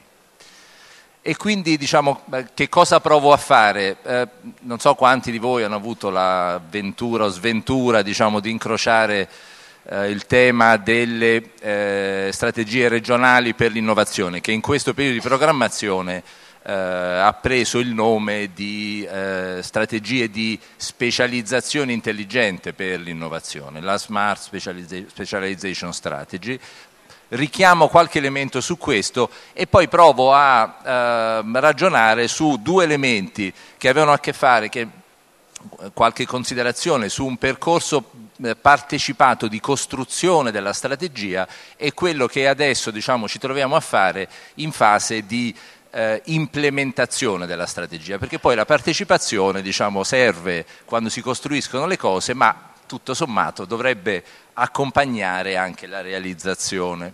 E quindi, diciamo, che cosa provo a fare? Eh, non so quanti di voi hanno avuto l'avventura o sventura, diciamo, di incrociare Eh, il tema delle eh, strategie regionali per l'innovazione, che in questo periodo di programmazione eh, ha preso il nome di eh, strategie di specializzazione intelligente per l'innovazione, la Smart Specialization Strategy. Richiamo qualche elemento su questo e poi provo a eh, ragionare su due elementi che avevano a che fare, che qualche considerazione su un percorso partecipato di costruzione della strategia e quello che adesso, diciamo, ci troviamo a fare in fase di eh, implementazione della strategia, perché poi la partecipazione, diciamo, serve quando si costruiscono le cose, ma tutto sommato dovrebbe accompagnare anche la realizzazione.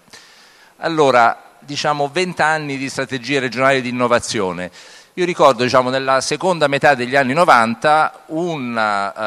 Allora, diciamo, vent'anni di strategie regionali di innovazione. Io ricordo, diciamo, nella seconda metà degli anni novanta un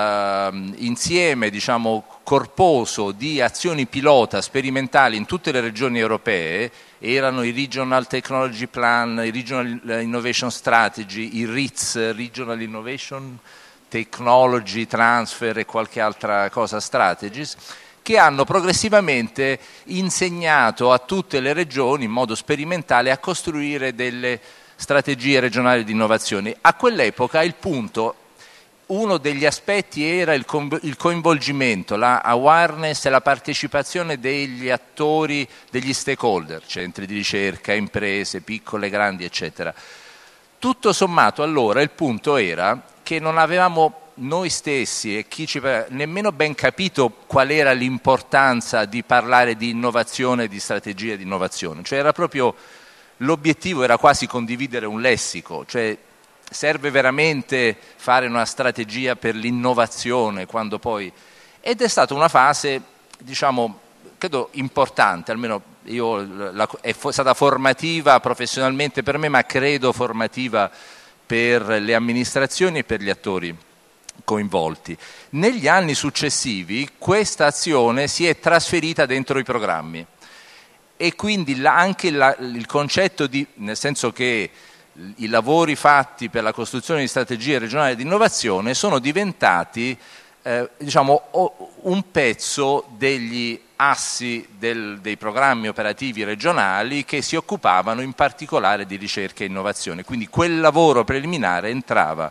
uh, insieme, diciamo, corposo di azioni pilota sperimentali in tutte le regioni europee, erano i Regional Technology Plan, i Regional Innovation Strategy, i R I T S, Regional Innovation Technology Transfer e qualche altra cosa, Strategies, che hanno progressivamente insegnato a tutte le regioni in modo sperimentale a costruire delle strategie regionali di innovazione. A quell'epoca il punto, uno degli aspetti era il, co- il coinvolgimento, la awareness e la partecipazione degli attori, degli stakeholder, centri di ricerca, imprese, piccole, grandi, eccetera. Tutto sommato allora il punto era che non avevamo noi stessi e chi ci nemmeno ben capito qual era l'importanza di parlare di innovazione e di strategie di innovazione, cioè era proprio l'obiettivo era quasi condividere un lessico, cioè serve veramente fare una strategia per l'innovazione quando poi... Ed è stata una fase, diciamo, credo importante, almeno io la, è stata formativa professionalmente per me, ma credo formativa per le amministrazioni e per gli attori coinvolti. Negli anni successivi questa azione si è trasferita dentro i programmi. E quindi la, anche la, il concetto di, nel senso che i lavori fatti per la costruzione di strategie regionali di innovazione sono diventati eh, diciamo, un pezzo degli assi del, dei programmi operativi regionali che si occupavano in particolare di ricerca e innovazione. Quindi quel lavoro preliminare entrava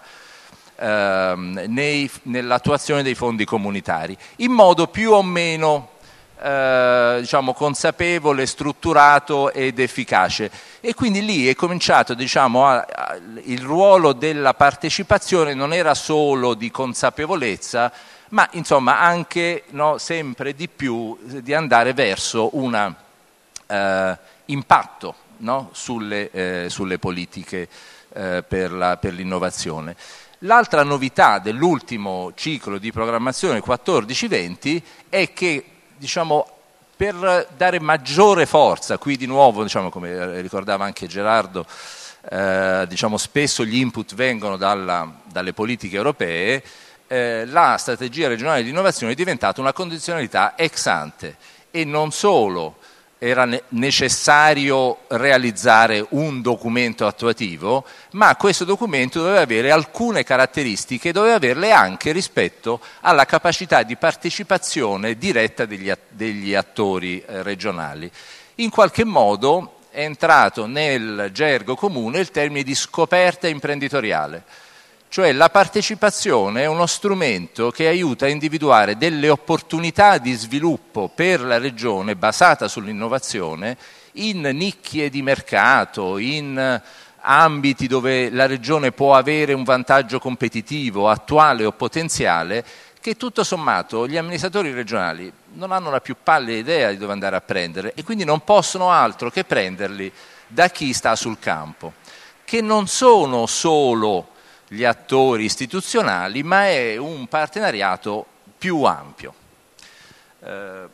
ehm, nei, nell'attuazione dei fondi comunitari in modo più o meno Eh, diciamo consapevole, strutturato ed efficace, e quindi lì è cominciato diciamo, a, a, il ruolo della partecipazione non era solo di consapevolezza, ma insomma anche no, sempre di più di andare verso un eh, impatto no, sulle, eh, sulle politiche eh, per, la, per l'innovazione. L'altra novità dell'ultimo ciclo di programmazione quattordici venti è che diciamo, per dare maggiore forza, qui di nuovo, diciamo, come ricordava anche Gerardo, eh, diciamo, spesso gli input vengono dalla, dalle politiche europee, eh, la strategia regionale di innovazione è diventata una condizionalità ex ante, e non solo era ne- necessario realizzare un documento attuativo, ma questo documento doveva avere alcune caratteristiche, doveva averle anche rispetto alla capacità di partecipazione diretta degli, att- degli attori eh, regionali. In qualche modo è entrato nel gergo comune il termine di scoperta imprenditoriale, cioè la partecipazione è uno strumento che aiuta a individuare delle opportunità di sviluppo per la regione basata sull'innovazione in nicchie di mercato, in ambiti dove la regione può avere un vantaggio competitivo attuale o potenziale, che tutto sommato gli amministratori regionali non hanno la più pallida idea di dove andare a prendere, e quindi non possono altro che prenderli da chi sta sul campo, che non sono solo gli attori istituzionali, ma è un partenariato più ampio. Eh,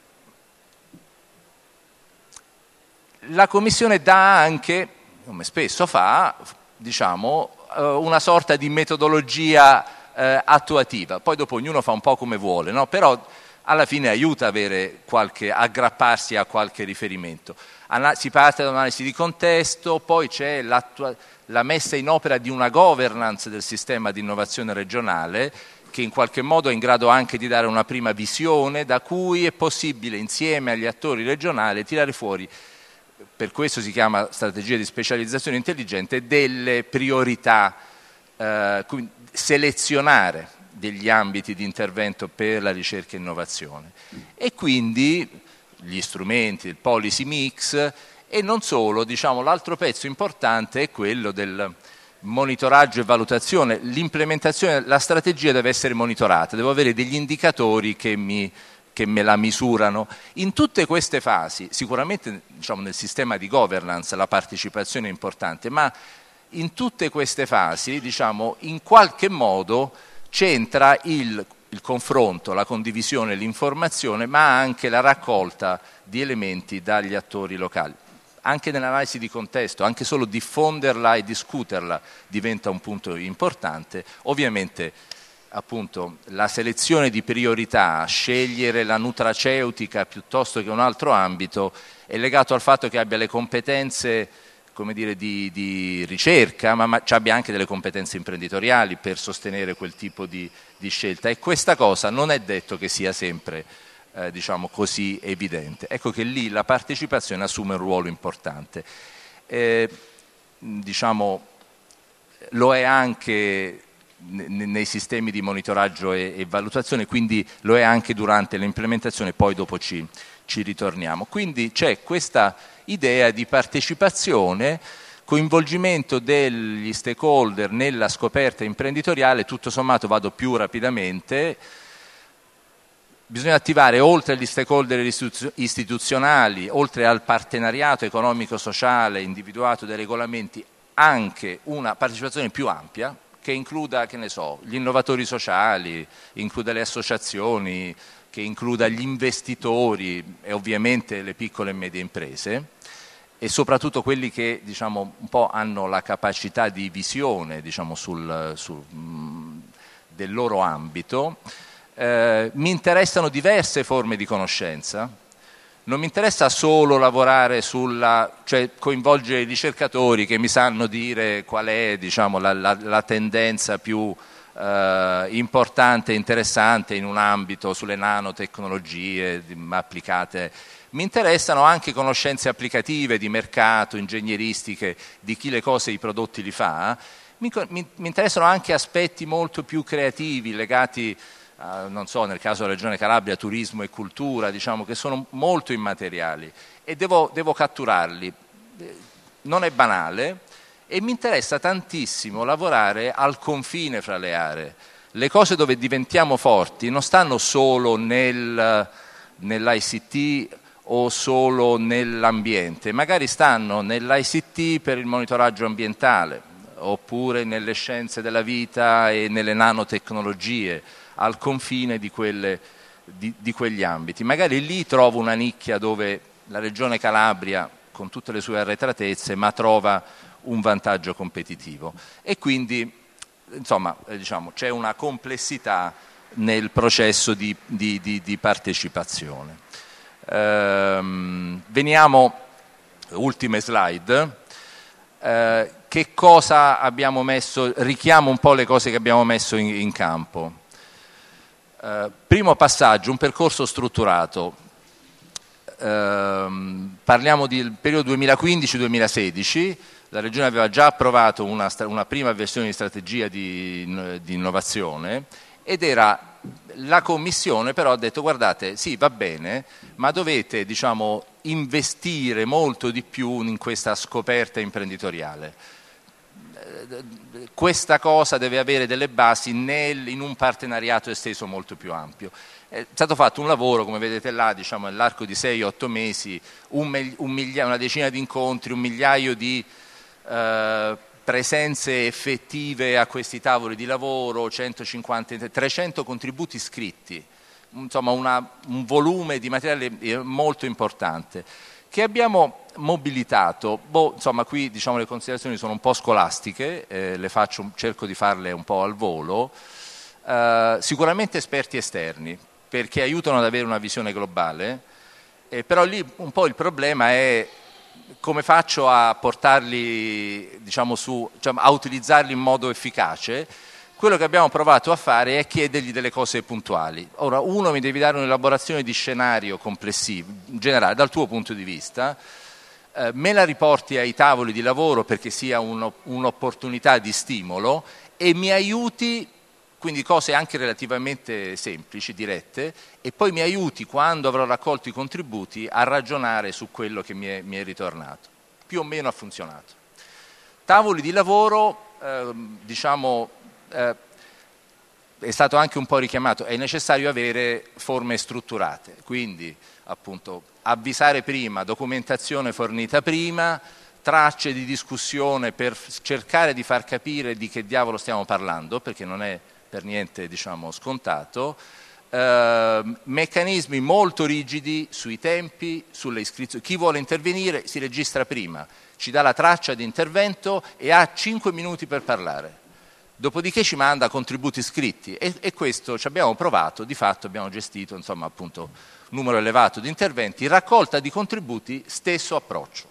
la Commissione dà anche, come spesso fa, diciamo, eh, una sorta di metodologia eh, attuativa, poi dopo ognuno fa un po' come vuole, no? Però alla fine aiuta a avere qualche, aggrapparsi a qualche riferimento. Ana- si parte da un'analisi di contesto, poi c'è l'attuazione, la messa in opera di una governance del sistema di innovazione regionale che in qualche modo è in grado anche di dare una prima visione da cui è possibile insieme agli attori regionali tirare fuori, per questo si chiama strategia di specializzazione intelligente, delle priorità, eh, selezionare degli ambiti di intervento per la ricerca e innovazione, e quindi gli strumenti, il policy mix. E non solo, diciamo, l'altro pezzo importante è quello del monitoraggio e valutazione. L'implementazione, la strategia deve essere monitorata, devo avere degli indicatori che, mi, che me la misurano. In tutte queste fasi, sicuramente diciamo, nel sistema di governance la partecipazione è importante, ma in tutte queste fasi, diciamo, in qualche modo c'entra il, il confronto, la condivisione, l'informazione, ma anche la raccolta di elementi dagli attori locali. Anche nell'analisi di contesto, anche solo diffonderla e discuterla diventa un punto importante. Ovviamente appunto la selezione di priorità, scegliere la nutraceutica piuttosto che un altro ambito è legato al fatto che abbia le competenze, come dire, di, di ricerca, ma, ma abbia anche delle competenze imprenditoriali per sostenere quel tipo di, di scelta, e questa cosa non è detto che sia sempre Eh, diciamo così evidente. Ecco che lì la partecipazione assume un ruolo importante. Eh, diciamo, lo è anche n- nei sistemi di monitoraggio e-, e valutazione, quindi lo è anche durante l'implementazione, poi dopo ci, ci ritorniamo. Quindi c'è questa idea di partecipazione, coinvolgimento degli stakeholder nella scoperta imprenditoriale. Tutto sommato vado più rapidamente. Bisogna attivare, oltre agli stakeholder istituzionali, oltre al partenariato economico-sociale individuato dai regolamenti, anche una partecipazione più ampia che includa, che ne so, gli innovatori sociali, includa le associazioni, che includa gli investitori e ovviamente le piccole e medie imprese, e soprattutto quelli che diciamo un po' hanno la capacità di visione diciamo, sul, sul, mh, del loro ambito. Eh, mi interessano diverse forme di conoscenza, Non mi interessa solo lavorare sulla, cioè coinvolgere i ricercatori che mi sanno dire qual è, diciamo, la, la, la tendenza più eh, importante e interessante in un ambito sulle nanotecnologie applicate. Mi interessano anche conoscenze applicative di mercato, ingegneristiche, di chi le cose e i prodotti li fa. Mi, mi, mi interessano anche aspetti molto più creativi legati, Uh, non so, nel caso della Regione Calabria, turismo e cultura, diciamo, che sono molto immateriali e devo, devo catturarli. Non è banale e mi interessa tantissimo lavorare al confine fra le aree. Le cose dove diventiamo forti non stanno solo nel, nell'I C T o solo nell'ambiente, magari stanno nell'I C T per il monitoraggio ambientale, oppure nelle scienze della vita e nelle nanotecnologie, al confine di, quelle, di, di quegli ambiti. Magari lì trovo una nicchia dove la Regione Calabria, con tutte le sue arretratezze, ma trova un vantaggio competitivo. E quindi, insomma, eh, diciamo, c'è una complessità nel processo di, di, di, di partecipazione. Ehm, veniamo, ultime slide. Eh, che cosa abbiamo messo? Richiamo un po' le cose che abbiamo messo in, in campo. Uh, primo passaggio, un percorso strutturato. Uh, parliamo del periodo duemilaquindici duemilasedici, la Regione aveva già approvato una, una prima versione di strategia di, di innovazione ed era la Commissione però ha detto guardate, sì va bene, ma dovete, diciamo, investire molto di più in questa scoperta imprenditoriale. Questa cosa deve avere delle basi nel, in un partenariato esteso molto più ampio. È stato fatto un lavoro, come vedete là, diciamo, nell'arco di sei otto mesi, un, un miglia, una decina di incontri, un migliaio di eh, presenze effettive a questi tavoli di lavoro, centocinquanta, trecento contributi scritti, insomma una, un volume di materiale molto importante che abbiamo mobilitato. Boh, insomma, qui diciamo le considerazioni sono un po' scolastiche, eh, le faccio, cerco di farle un po' al volo. Eh, sicuramente esperti esterni, perché aiutano ad avere una visione globale, eh, però lì un po' il problema è come faccio a portarli, diciamo, su, cioè, a utilizzarli in modo efficace. Quello che abbiamo provato a fare è chiedergli delle cose puntuali. Ora, uno, mi devi dare un'elaborazione di scenario complessivo, generale, dal tuo punto di vista, eh, me la riporti ai tavoli di lavoro perché sia uno, un'opportunità di stimolo e mi aiuti, quindi cose anche relativamente semplici, dirette, e poi mi aiuti, quando avrò raccolto i contributi, a ragionare su quello che mi è, mi è ritornato. Più o meno ha funzionato. Tavoli di lavoro, eh, diciamo... Eh, è stato anche un po' richiamato, è necessario avere forme strutturate, quindi appunto avvisare prima, documentazione fornita prima, tracce di discussione per cercare di far capire di che diavolo stiamo parlando, perché non è per niente, diciamo, scontato, eh, meccanismi molto rigidi sui tempi, sulle iscrizioni. Chi vuole intervenire si registra prima, ci dà la traccia di intervento e ha cinque minuti per parlare. Dopodiché ci manda contributi scritti e, e questo ci abbiamo provato, di fatto abbiamo gestito, insomma, appunto, un numero elevato di interventi, raccolta di contributi, stesso approccio.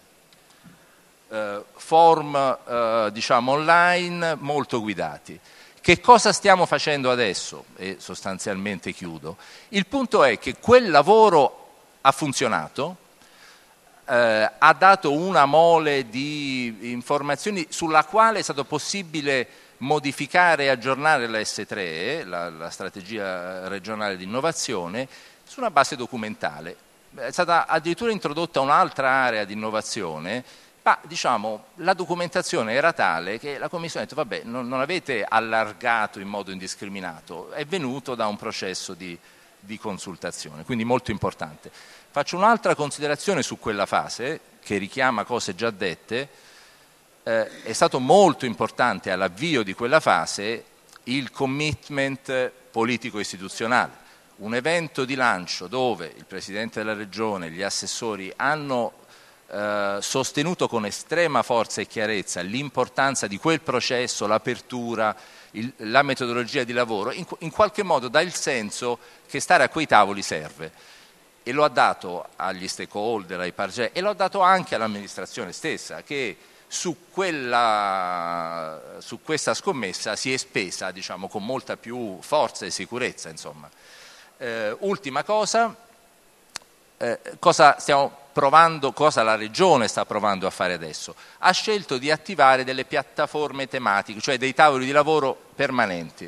Eh, form, eh, diciamo, online, molto guidati. Che cosa stiamo facendo adesso? E sostanzialmente chiudo. Il punto è che quel lavoro ha funzionato, eh, ha dato una mole di informazioni sulla quale è stato possibile modificare e aggiornare la S tre, la, la strategia regionale di innovazione, su una base documentale. È stata addirittura introdotta un'altra area di innovazione, ma diciamo la documentazione era tale che la Commissione ha detto vabbè, non, non avete allargato in modo indiscriminato, è venuto da un processo di, di consultazione, quindi molto importante. Faccio un'altra considerazione su quella fase, che richiama cose già dette. Eh, è stato molto importante all'avvio di quella fase il commitment politico-istituzionale, un evento di lancio dove il Presidente della Regione e gli assessori hanno eh, sostenuto con estrema forza e chiarezza l'importanza di quel processo, l'apertura, il, la metodologia di lavoro, in, in qualche modo dà il senso che stare a quei tavoli serve. e lo ha dato agli stakeholder, ai partner, e lo ha dato anche all'amministrazione stessa, che su, quella, su questa scommessa si è spesa, diciamo, con molta più forza e sicurezza, insomma. Eh, ultima cosa, eh, cosa stiamo provando, cosa la Regione sta provando a fare adesso? Ha scelto di attivare delle piattaforme tematiche, cioè dei tavoli di lavoro permanenti.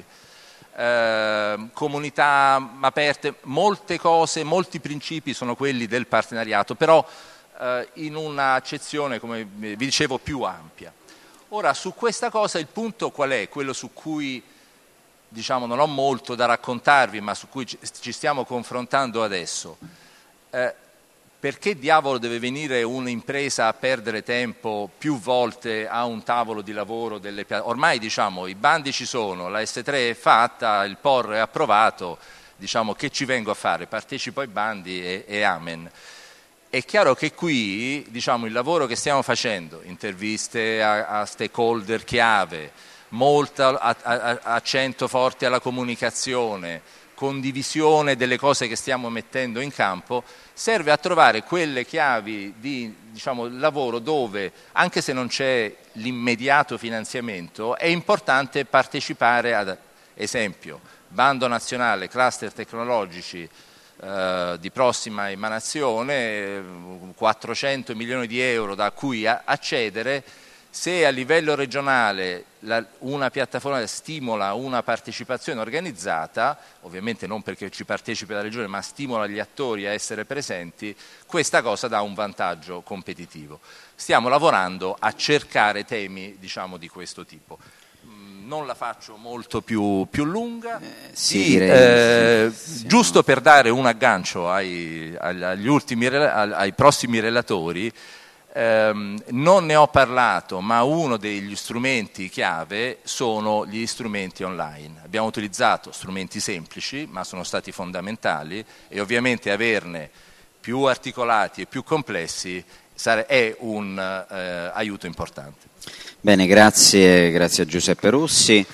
Eh, comunità aperte, molte cose, molti principi sono quelli del partenariato, però eh, in un'accezione, come vi dicevo, più ampia. Ora, su questa cosa il punto qual è? Quello su cui, diciamo, non ho molto da raccontarvi, ma su cui ci stiamo confrontando adesso. Eh, perché diavolo deve venire un'impresa a perdere tempo più volte a un tavolo di lavoro delle piattaforme? Ormai, diciamo, i bandi ci sono, la S tre è fatta, il P O R è approvato, diciamo, che ci vengo a fare? Partecipo ai bandi e, e amen. È chiaro che qui, diciamo, il lavoro che stiamo facendo, interviste a, a stakeholder chiave, molto a, a, accento forte alla comunicazione, condivisione delle cose che stiamo mettendo in campo, serve a trovare quelle chiavi di, diciamo, lavoro dove, anche se non c'è l'immediato finanziamento, è importante partecipare ad, esempio, bando nazionale, cluster tecnologici eh, di prossima emanazione, quattrocento milioni di euro da cui a, accedere. Se a livello regionale la, una piattaforma stimola una partecipazione organizzata, ovviamente non perché ci partecipi la Regione, ma stimola gli attori a essere presenti, questa cosa dà un vantaggio competitivo. Stiamo lavorando a cercare temi, diciamo, di questo tipo. Non la faccio molto più, più lunga, eh, sì, di, direi, eh, sì, giusto per dare un aggancio ai, agli ultimi, ai prossimi relatori. Um, non ne ho parlato, ma uno degli strumenti chiave sono gli strumenti online. Abbiamo utilizzato strumenti semplici, ma sono stati fondamentali, e ovviamente averne più articolati e più complessi è un eh, aiuto importante. Bene, grazie, grazie a Giuseppe Russi.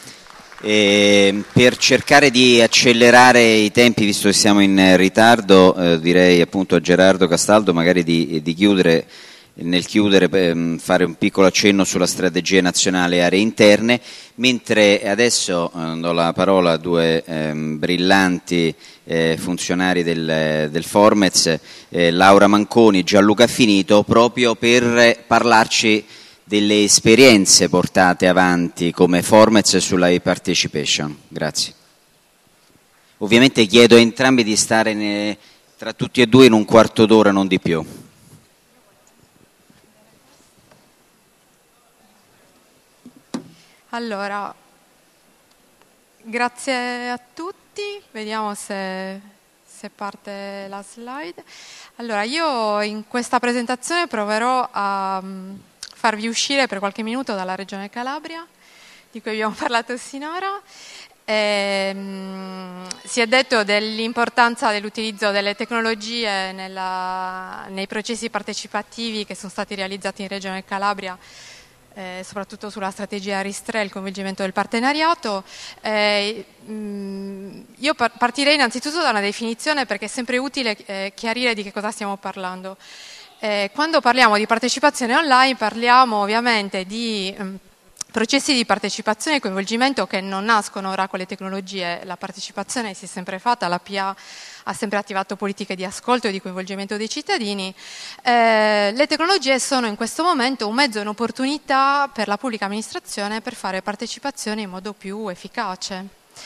E per cercare di accelerare i tempi, visto che siamo in ritardo, eh, direi appunto a Gerardo Castaldo magari di, di chiudere nel chiudere per fare un piccolo accenno sulla strategia nazionale aree interne, mentre adesso eh, do la parola a due eh, brillanti eh, funzionari del, del Formez, eh, Laura Manconi e Gianluca Finito, proprio per parlarci delle esperienze portate avanti come Formez sulla e-participation. Grazie. Ovviamente chiedo a entrambi di stare ne, tra tutti e due in un quarto d'ora, non di più. Allora, grazie a tutti, vediamo se, se parte la slide. Allora, io in questa presentazione proverò a um, farvi uscire per qualche minuto dalla Regione Calabria, di cui abbiamo parlato sinora. E, um, si è detto dell'importanza dell'utilizzo delle tecnologie nella, nei processi partecipativi che sono stati realizzati in Regione Calabria, Eh, soprattutto sulla strategia RIS tre, il coinvolgimento del partenariato. Eh, mh, io par- partirei innanzitutto da una definizione, perché è sempre utile eh, chiarire di che cosa stiamo parlando. Eh, quando parliamo di partecipazione online parliamo ovviamente di mh, processi di partecipazione e coinvolgimento che non nascono ora con le tecnologie. La partecipazione si è sempre fatta, la P A ha sempre attivato politiche di ascolto e di coinvolgimento dei cittadini. Eh, le tecnologie sono in questo momento un mezzo e un'opportunità per la pubblica amministrazione per fare partecipazione in modo più efficace.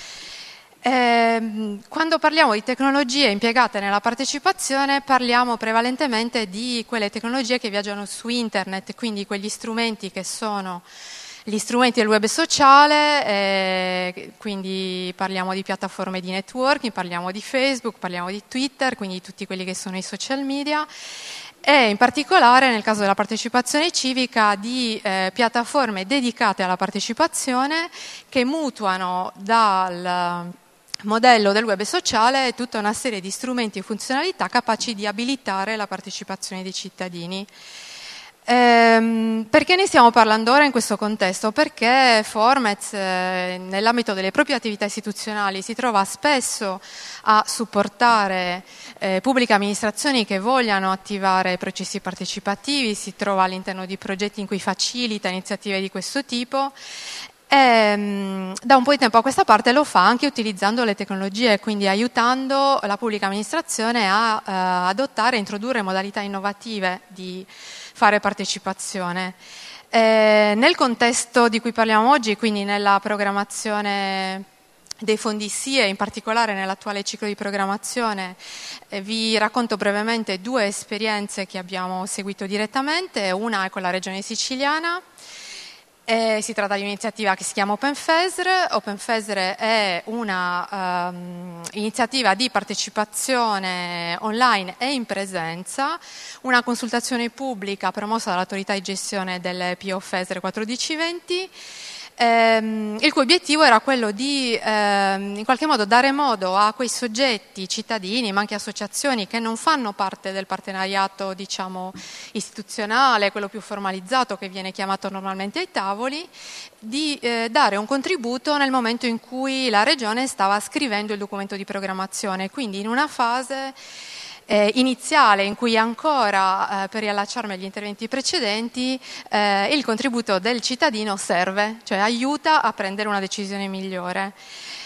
Eh, quando parliamo di tecnologie impiegate nella partecipazione parliamo prevalentemente di quelle tecnologie che viaggiano su internet, quindi quegli strumenti che sono gli strumenti del web sociale, eh, quindi parliamo di piattaforme di networking, parliamo di Facebook, parliamo di Twitter, quindi tutti quelli che sono i social media, e in particolare nel caso della partecipazione civica di eh, piattaforme dedicate alla partecipazione che mutuano dal modello del web sociale tutta una serie di strumenti e funzionalità capaci di abilitare la partecipazione dei cittadini. Ehm, perché ne stiamo parlando ora in questo contesto? Perché Formez, eh, nell'ambito delle proprie attività istituzionali, si trova spesso a supportare eh, pubbliche amministrazioni che vogliano attivare processi partecipativi, si trova all'interno di progetti in cui facilita iniziative di questo tipo. E, da un po' di tempo a questa parte lo fa anche utilizzando le tecnologie, quindi aiutando la pubblica amministrazione a eh, adottare e introdurre modalità innovative di fare partecipazione. Eh, nel contesto di cui parliamo oggi, quindi nella programmazione dei fondi S I E, in particolare nell'attuale ciclo di programmazione, eh, vi racconto brevemente due esperienze che abbiamo seguito direttamente. Una è con la Regione Siciliana. Eh, si tratta di un'iniziativa che si chiama OpenFESR. OpenFESR è una um, iniziativa di partecipazione online e in presenza, una consultazione pubblica promossa dall'autorità di gestione del P O FESR quattordici venti, ehm, il cui obiettivo era quello di ehm, in qualche modo dare modo a quei soggetti, cittadini, ma anche associazioni che non fanno parte del partenariato, diciamo, istituzionale, quello più formalizzato che viene chiamato normalmente ai tavoli, di eh, dare un contributo nel momento in cui la Regione stava scrivendo il documento di programmazione, quindi in una fase Eh, iniziale in cui ancora, eh, per riallacciarmi agli interventi precedenti, eh, il contributo del cittadino serve, cioè aiuta a prendere una decisione migliore.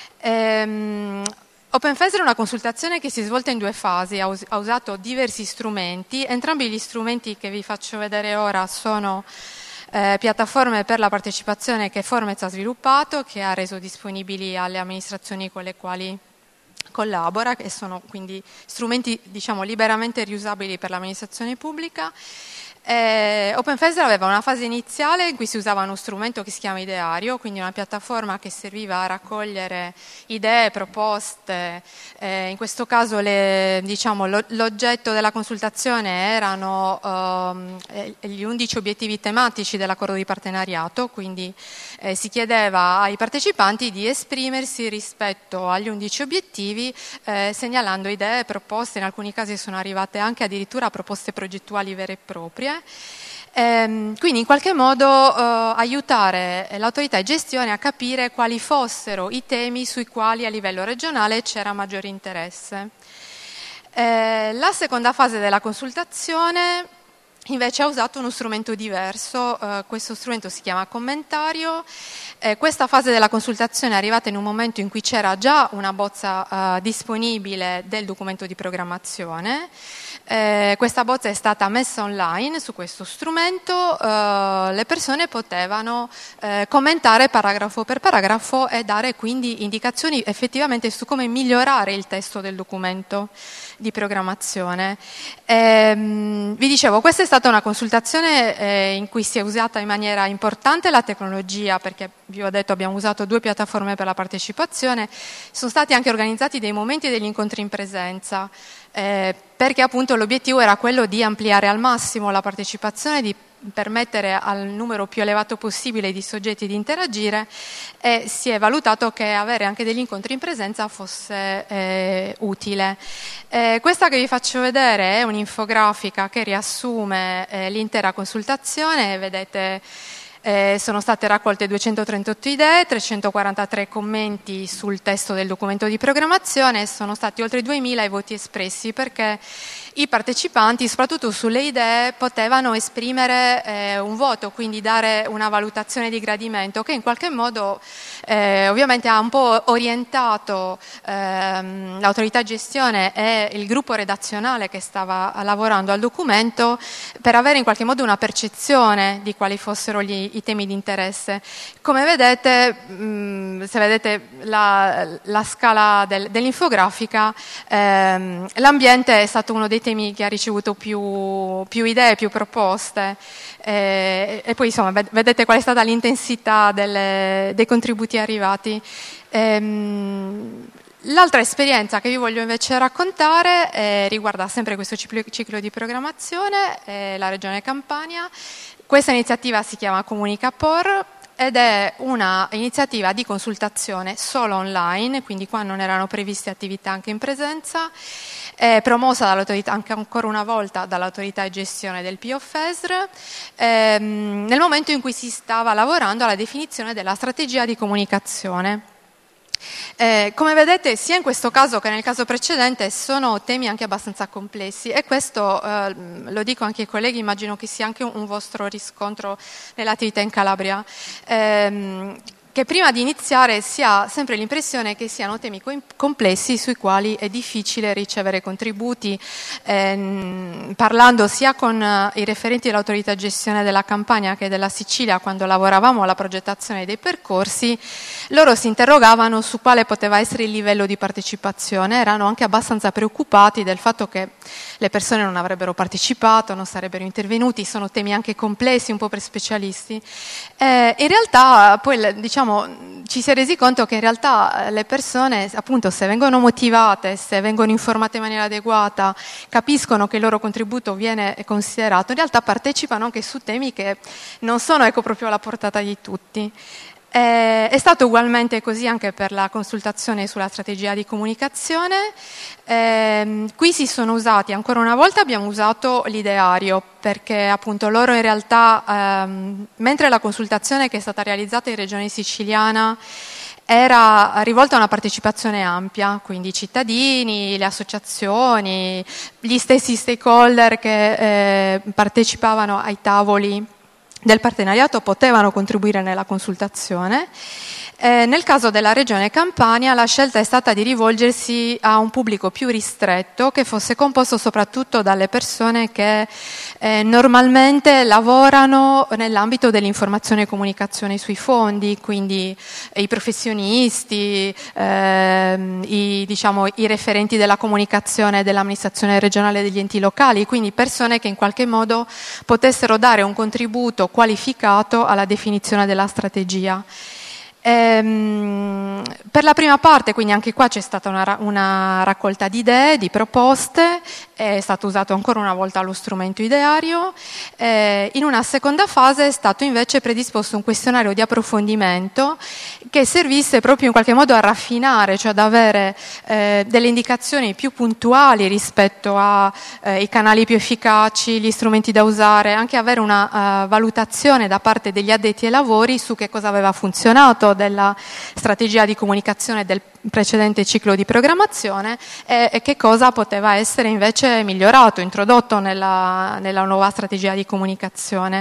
Ehm, OpenFESR è una consultazione che si è svolta in due fasi, ha, us- ha usato diversi strumenti, entrambi gli strumenti che vi faccio vedere ora sono eh, piattaforme per la partecipazione che Formez ha sviluppato, che ha reso disponibili alle amministrazioni con le quali collabora, che sono quindi strumenti, diciamo, liberamente riusabili per l'amministrazione pubblica. Eh, OpenFESR aveva una fase iniziale in cui si usava uno strumento che si chiama Ideario, quindi una piattaforma che serviva a raccogliere idee, proposte. Eh, in questo caso le, diciamo, lo, l'oggetto della consultazione erano ehm, gli undici obiettivi tematici dell'accordo di partenariato, quindi eh, si chiedeva ai partecipanti di esprimersi rispetto agli undici obiettivi, eh, segnalando idee, proposte. In alcuni casi sono arrivate anche addirittura proposte progettuali vere e proprie. Ehm, quindi in qualche modo eh, aiutare l'autorità di gestione a capire quali fossero i temi sui quali a livello regionale c'era maggiore interesse. Eh, la seconda fase della consultazione invece ha usato uno strumento diverso, eh, questo strumento si chiama commentario. Eh, questa fase della consultazione è arrivata in un momento in cui c'era già una bozza eh, disponibile del documento di programmazione. Eh, questa bozza è stata messa online su questo strumento, eh, le persone potevano eh, commentare paragrafo per paragrafo e dare quindi indicazioni effettivamente su come migliorare il testo del documento di programmazione. Eh, vi dicevo, questa è stata una consultazione eh, in cui si è usata in maniera importante la tecnologia, perché vi ho detto abbiamo usato due piattaforme per la partecipazione, sono stati anche organizzati dei momenti e degli incontri in presenza, eh, perché appunto l'obiettivo era quello di ampliare al massimo la partecipazione, di permettere al numero più elevato possibile di soggetti di interagire, e si è valutato che avere anche degli incontri in presenza fosse eh, utile. Eh, questa che vi faccio vedere è un'infografica che riassume eh, l'intera consultazione. Vedete, eh, sono state raccolte duecentotrentotto idee, trecentoquarantatré commenti sul testo del documento di programmazione e sono stati oltre duemila i voti espressi, perché i partecipanti, soprattutto sulle idee, potevano esprimere eh, un voto, quindi dare una valutazione di gradimento che in qualche modo eh, ovviamente ha un po' orientato ehm, l'autorità gestione e il gruppo redazionale che stava lavorando al documento per avere in qualche modo una percezione di quali fossero gli, i temi di interesse. Come vedete, mh, se vedete la, la scala del, dell'infografica, ehm, l'ambiente è stato uno dei temi che ha ricevuto più, più idee, più proposte, eh, e poi insomma vedete qual è stata l'intensità delle, dei contributi arrivati. Ehm, l'altra esperienza che vi voglio invece raccontare eh, riguarda sempre questo ciclo, ciclo di programmazione, eh, la Regione Campania. Questa iniziativa si chiama Comunicapor ed è una iniziativa di consultazione solo online, quindi qua non erano previste attività anche in presenza. eh, promossa dall'autorità, anche ancora una volta dall'autorità di gestione del P O F E S R, ehm, nel momento in cui si stava lavorando alla definizione della strategia di comunicazione. Eh, come vedete, sia in questo caso che nel caso precedente sono temi anche abbastanza complessi, e questo eh, lo dico anche ai colleghi, immagino che sia anche un, un vostro riscontro nell'attività in Calabria, ehm, che prima di iniziare si ha sempre l'impressione che siano temi complessi sui quali è difficile ricevere contributi, ehm, parlando sia con eh, i referenti dell'autorità di gestione della Campania che della Sicilia quando lavoravamo alla progettazione dei percorsi. Loro si interrogavano su quale poteva essere il livello di partecipazione, erano anche abbastanza preoccupati del fatto che le persone non avrebbero partecipato, non sarebbero intervenuti, sono temi anche complessi, un po' per specialisti. Eh, in realtà poi diciamo ci si è resi conto che in realtà le persone, appunto, se vengono motivate, se vengono informate in maniera adeguata, capiscono che il loro contributo viene considerato, in realtà partecipano anche su temi che non sono, ecco, proprio alla portata di tutti. Eh, è stato ugualmente così anche per la consultazione sulla strategia di comunicazione. Eh, qui si sono usati, ancora una volta abbiamo usato l'ideario, perché appunto loro in realtà, ehm, mentre la consultazione che è stata realizzata in Regione Siciliana era rivolta a una partecipazione ampia, quindi i cittadini, le associazioni, gli stessi stakeholder che eh, partecipavano ai tavoli del partenariato potevano contribuire nella consultazione. Eh, nel caso della Regione Campania la scelta è stata di rivolgersi a un pubblico più ristretto, che fosse composto soprattutto dalle persone che eh, normalmente lavorano nell'ambito dell'informazione e comunicazione sui fondi, quindi eh, i professionisti, eh, i, diciamo, i referenti della comunicazione dell'amministrazione regionale e degli enti locali, quindi persone che in qualche modo potessero dare un contributo qualificato alla definizione della strategia. Ehm, per la prima parte, quindi anche qua c'è stata una, una raccolta di idee, di proposte, è stato usato ancora una volta lo strumento ideario. Eh, in una seconda fase è stato invece predisposto un questionario di approfondimento che servisse proprio in qualche modo a raffinare, cioè ad avere eh, delle indicazioni più puntuali rispetto ai eh, canali più efficaci, gli strumenti da usare, anche avere una uh, valutazione da parte degli addetti ai lavori su che cosa aveva funzionato della strategia di comunicazione del precedente ciclo di programmazione e, e che cosa poteva essere invece migliorato, introdotto nella, nella nuova strategia di comunicazione.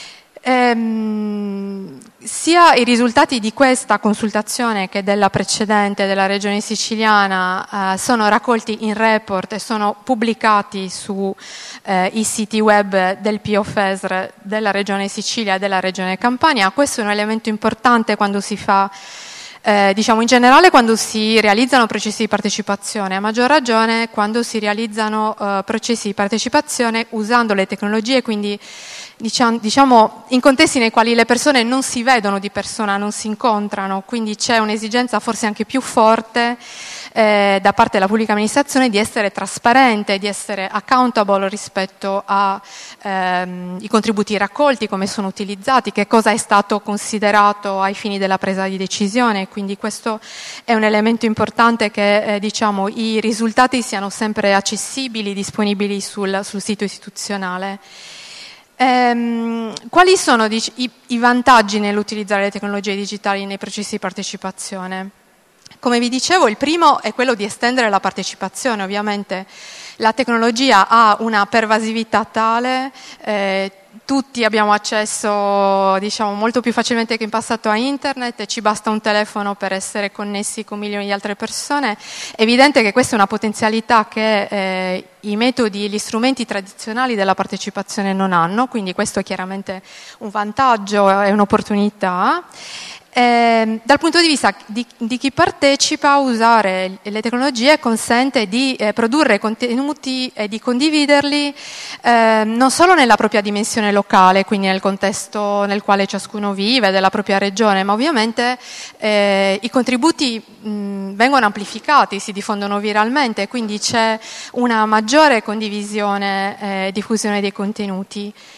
Ehm, sia i risultati di questa consultazione che della precedente della Regione Siciliana eh, sono raccolti in report e sono pubblicati sui eh, siti web del P O F E S R della Regione Sicilia e della Regione Campania. Questo è un elemento importante quando si fa Eh, diciamo in generale quando si realizzano processi di partecipazione, a maggior ragione quando si realizzano eh, processi di partecipazione usando le tecnologie, quindi diciamo, diciamo in contesti nei quali le persone non si vedono di persona, non si incontrano, quindi c'è un'esigenza forse anche più forte eh, da parte della pubblica amministrazione di essere trasparente, di essere accountable rispetto ai ehm, contributi raccolti, come sono utilizzati, che cosa è stato considerato ai fini della presa di decisione. Quindi questo è un elemento importante, che eh, diciamo, i risultati siano sempre accessibili, disponibili sul, sul sito istituzionale. Ehm, quali sono dic- i, i vantaggi nell'utilizzare le tecnologie digitali nei processi di partecipazione? Come vi dicevo, il primo è quello di estendere la partecipazione. Ovviamente la tecnologia ha una pervasività tale, eh, tutti abbiamo accesso, diciamo, molto più facilmente che in passato a internet, e ci basta un telefono per essere connessi con milioni di altre persone. È evidente che questa è una potenzialità che eh, i metodi e gli strumenti tradizionali della partecipazione non hanno, quindi questo è chiaramente un vantaggio e un'opportunità. Eh, dal punto di vista di, di chi partecipa, usare le tecnologie consente di eh, produrre contenuti e di condividerli eh, non solo nella propria dimensione locale, quindi nel contesto nel quale ciascuno vive, della propria regione, ma ovviamente eh, i contributi mh, vengono amplificati, si diffondono viralmente, quindi c'è una maggiore condivisione e eh, diffusione dei contenuti.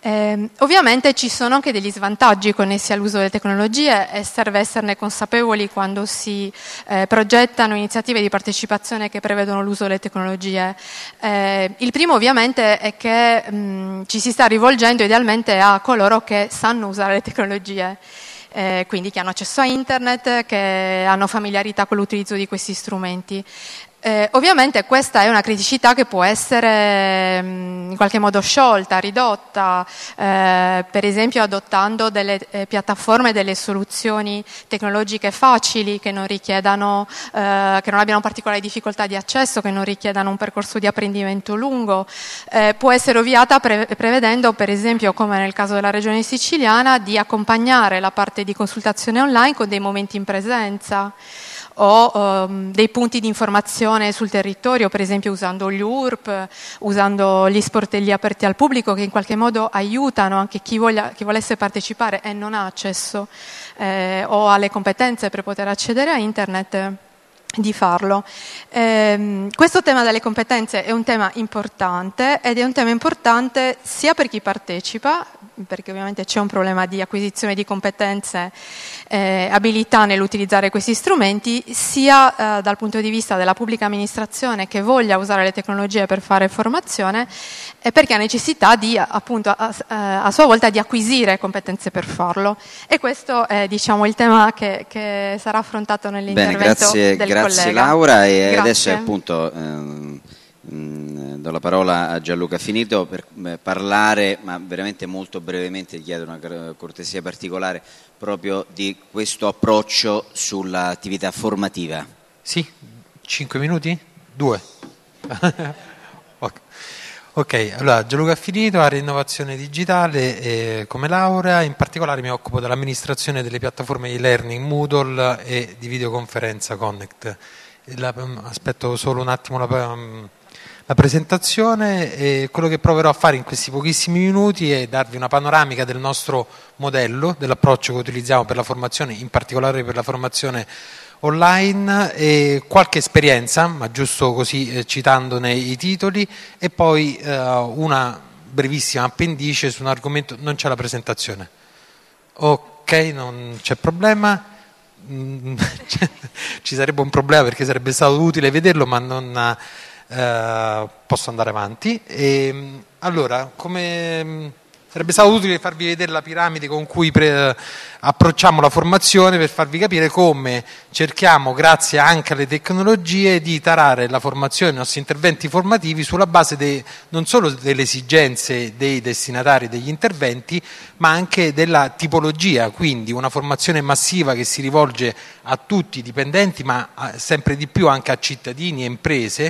Eh, ovviamente ci sono anche degli svantaggi connessi all'uso delle tecnologie e serve esserne consapevoli quando si eh, progettano iniziative di partecipazione che prevedono l'uso delle tecnologie. Eh, il primo ovviamente è che mh, ci si sta rivolgendo idealmente a coloro che sanno usare le tecnologie. Eh, quindi che hanno accesso a internet, che hanno familiarità con l'utilizzo di questi strumenti. Eh, ovviamente questa è una criticità che può essere mh, in qualche modo sciolta, ridotta, eh, per esempio adottando delle eh, piattaforme, delle soluzioni tecnologiche facili che non richiedano, eh, che non abbiano particolari difficoltà di accesso, che non richiedano un percorso di apprendimento lungo. Eh, può essere ovviata pre- prevedendo, per esempio, come nel caso della regione siciliana, di accompagnare la parte di consultazione online con dei momenti in presenza, o um, dei punti di informazione sul territorio, per esempio usando gli U R P, usando gli sportelli aperti al pubblico che in qualche modo aiutano anche chi, voglia, chi volesse partecipare e non ha accesso eh, o alle competenze per poter accedere a internet, di farlo. Eh, questo tema delle competenze è un tema importante ed è un tema importante sia per chi partecipa, perché ovviamente c'è un problema di acquisizione di competenze, eh, abilità nell'utilizzare questi strumenti, sia eh, dal punto di vista della pubblica amministrazione che voglia usare le tecnologie per fare formazione, e perché ha necessità di, appunto, a, a, a sua volta di acquisire competenze per farlo. E questo è, diciamo, il tema che, che sarà affrontato nell'intervento Bene, grazie, del grazie collega. Laura, e Grazie. adesso appunto ehm, mh, do la parola a Gianluca Finito per eh, parlare, ma veramente molto brevemente, ti chiedo una cortesia particolare, proprio di questo approccio sull'attività formativa. Sì, cinque minuti? Due. Ok. Ok, allora Gianluca Finito, area innovazione digitale, eh, come laurea, in particolare mi occupo dell'amministrazione delle piattaforme di learning Moodle e di videoconferenza Connect. La, aspetto solo un attimo la, la presentazione, e quello che proverò a fare in questi pochissimi minuti è darvi una panoramica del nostro modello, dell'approccio che utilizziamo per la formazione, in particolare per la formazione online, e qualche esperienza, ma giusto così eh, citandone i titoli, e poi eh, una brevissima appendice su un argomento. Non c'è la presentazione? Ok, non c'è problema. Mm, ci sarebbe un problema perché sarebbe stato utile vederlo, ma non eh, posso andare avanti. E, allora, come sarebbe stato utile farvi vedere la piramide con cui pre- approcciamo la formazione, per farvi capire come cerchiamo, grazie anche alle tecnologie, di tarare la formazione, i nostri interventi formativi sulla base de- non solo delle esigenze dei destinatari degli interventi, ma anche della tipologia, quindi una formazione massiva che si rivolge a tutti i dipendenti, ma a, sempre di più anche a cittadini e imprese.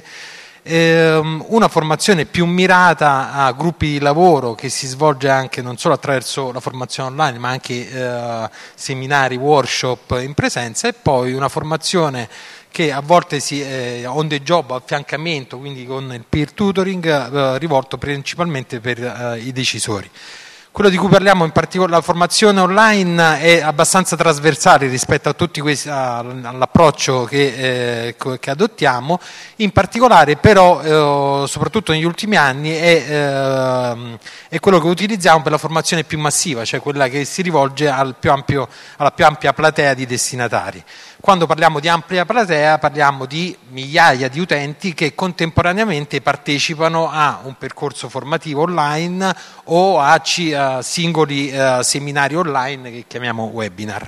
Una formazione più mirata a gruppi di lavoro, che si svolge anche non solo attraverso la formazione online, ma anche eh, seminari, workshop in presenza, e poi una formazione che a volte si eh, on the job, affiancamento, quindi con il peer tutoring, eh, rivolto principalmente per eh, i decisori. Quello di cui parliamo in particolare, la formazione online, è abbastanza trasversale rispetto a tutti questi, all'approccio che, eh, che adottiamo. In particolare però, eh, soprattutto negli ultimi anni, è, eh, è quello che utilizziamo per la formazione più massiva, cioè quella che si rivolge al più ampio, alla più ampia platea di destinatari. Quando parliamo di ampia platea parliamo di migliaia di utenti che contemporaneamente partecipano a un percorso formativo online o a, c- a singoli uh, seminari online che chiamiamo webinar.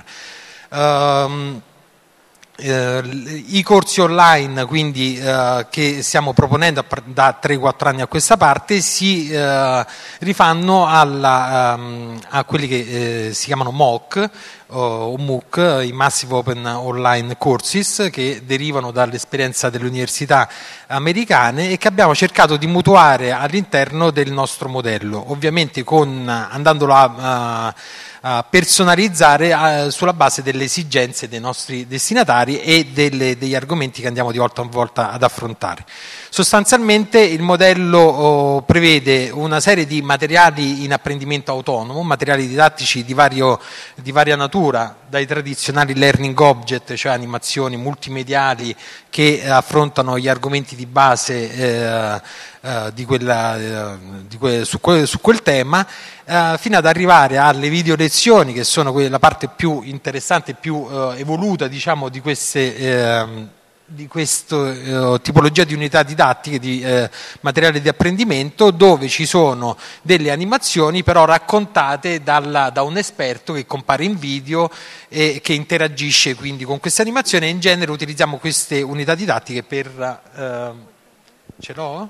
Um, Uh, I corsi online, quindi, uh, che stiamo proponendo da tre quattro anni a questa parte, si uh, rifanno alla, um, a quelli che uh, si chiamano M O C o M O C, i Massive Open Online Courses, che derivano dall'esperienza delle università americane e che abbiamo cercato di mutuare all'interno del nostro modello, ovviamente con, andandolo a uh, a personalizzare uh, sulla base delle esigenze dei nostri destinatari e delle, degli argomenti che andiamo di volta in volta ad affrontare. Sostanzialmente il modello oh, prevede una serie di materiali in apprendimento autonomo, materiali didattici di, vario, di varia natura, dai tradizionali learning object, cioè animazioni multimediali che affrontano gli argomenti di base eh, eh, di quella, eh, di que- su, que- su quel tema, eh, fino ad arrivare alle video lezioni, che sono que- la parte più interessante e più eh, evoluta, diciamo, di queste eh, di questa eh, tipologia di unità didattiche, di eh, materiale di apprendimento, dove ci sono delle animazioni però raccontate dalla, da un esperto che compare in video e che interagisce quindi con queste animazioni, e in genere utilizziamo queste unità didattiche per... Eh, ce l'ho?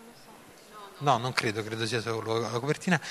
No, non credo, credo sia solo la copertina.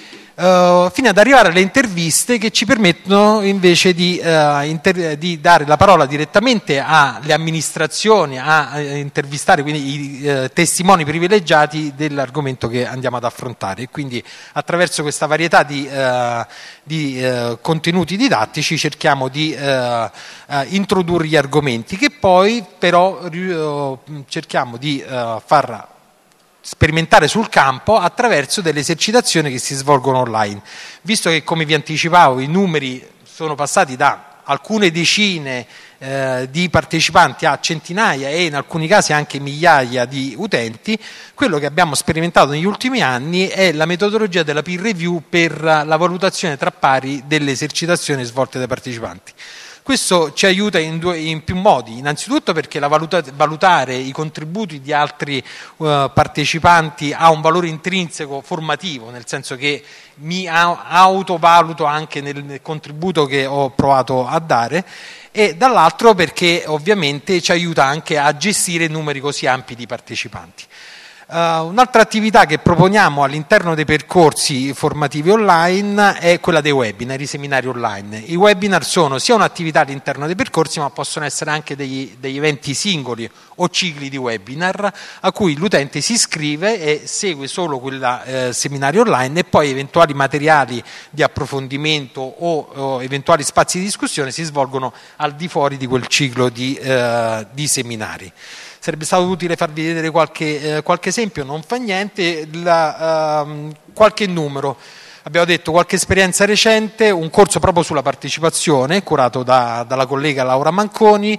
Uh, fino ad arrivare alle interviste, che ci permettono invece di, uh, inter- di dare la parola direttamente alle amministrazioni, a, a intervistare quindi i uh, testimoni privilegiati dell'argomento che andiamo ad affrontare. E quindi attraverso questa varietà di, uh, di uh, contenuti didattici cerchiamo di uh, uh, introdurre gli argomenti, che poi però uh, cerchiamo di uh, far sperimentare sul campo attraverso delle esercitazioni che si svolgono online. Visto che, come vi anticipavo, i numeri sono passati da alcune decine eh, di partecipanti a centinaia e in alcuni casi anche migliaia di utenti, quello che abbiamo sperimentato negli ultimi anni è la metodologia della peer review per la valutazione tra pari delle esercitazioni svolte dai partecipanti. Questo ci aiuta in, due, in più modi: innanzitutto perché la valuta, valutare i contributi di altri uh, partecipanti ha un valore intrinseco formativo, nel senso che mi autovaluto anche nel, nel contributo che ho provato a dare, e dall'altro perché ovviamente ci aiuta anche a gestire numeri così ampi di partecipanti. Uh, un'altra attività che proponiamo all'interno dei percorsi formativi online è quella dei webinar, i seminari online. I webinar sono sia un'attività all'interno dei percorsi, ma possono essere anche degli, degli eventi singoli o cicli di webinar a cui l'utente si iscrive e segue solo quel eh, seminario online, e poi eventuali materiali di approfondimento o, o eventuali spazi di discussione si svolgono al di fuori di quel ciclo di, eh, di seminari. Sarebbe stato utile farvi vedere qualche, eh, qualche esempio, non fa niente, la, uh, qualche numero. Abbiamo detto qualche esperienza recente, un corso proprio sulla partecipazione, curato da, dalla collega Laura Manconi,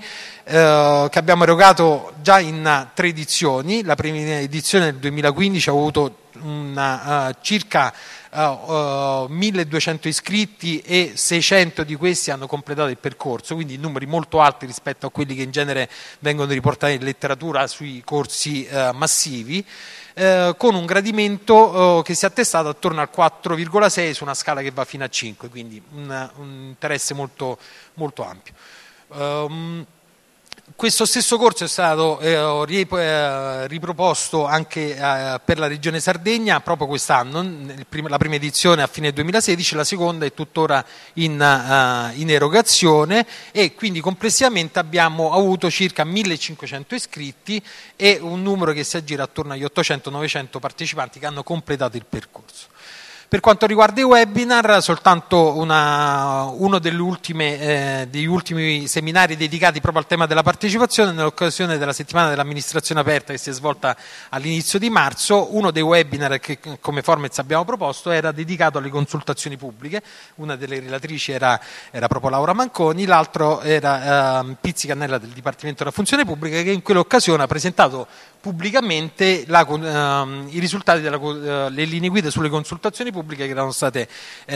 eh, che abbiamo erogato già in tre edizioni. La prima edizione del duemilaquindici ha avuto una, uh, circa uh, uh, milleduecento iscritti, e seicento di questi hanno completato il percorso, quindi numeri molto alti rispetto a quelli che in genere vengono riportati in letteratura sui corsi uh, massivi. Eh, con un gradimento eh, che si è attestato attorno al quattro virgola sei su una scala che va fino a cinque, quindi un, un interesse molto, molto ampio. Um, questo stesso corso è stato eh, riproposto anche eh, per la Regione Sardegna proprio quest'anno, la prima edizione a fine duemilasedici, la seconda è tuttora in, uh, in erogazione, e quindi complessivamente abbiamo avuto circa millecinquecento iscritti e un numero che si aggira attorno agli ottocento novecento partecipanti che hanno completato il percorso. Per quanto riguarda i webinar, soltanto una, uno delle ultime, eh, degli ultimi seminari dedicati proprio al tema della partecipazione, nell'occasione della settimana dell'amministrazione aperta che si è svolta all'inizio di marzo. Uno dei webinar che come Formez abbiamo proposto era dedicato alle consultazioni pubbliche. Una delle relatrici era, era proprio Laura Manconi, l'altro era eh, Pizzi Cannella del Dipartimento della Funzione Pubblica, che in quell'occasione ha presentato pubblicamente la, uh, i risultati delle uh, linee guida sulle consultazioni pubbliche che erano state uh,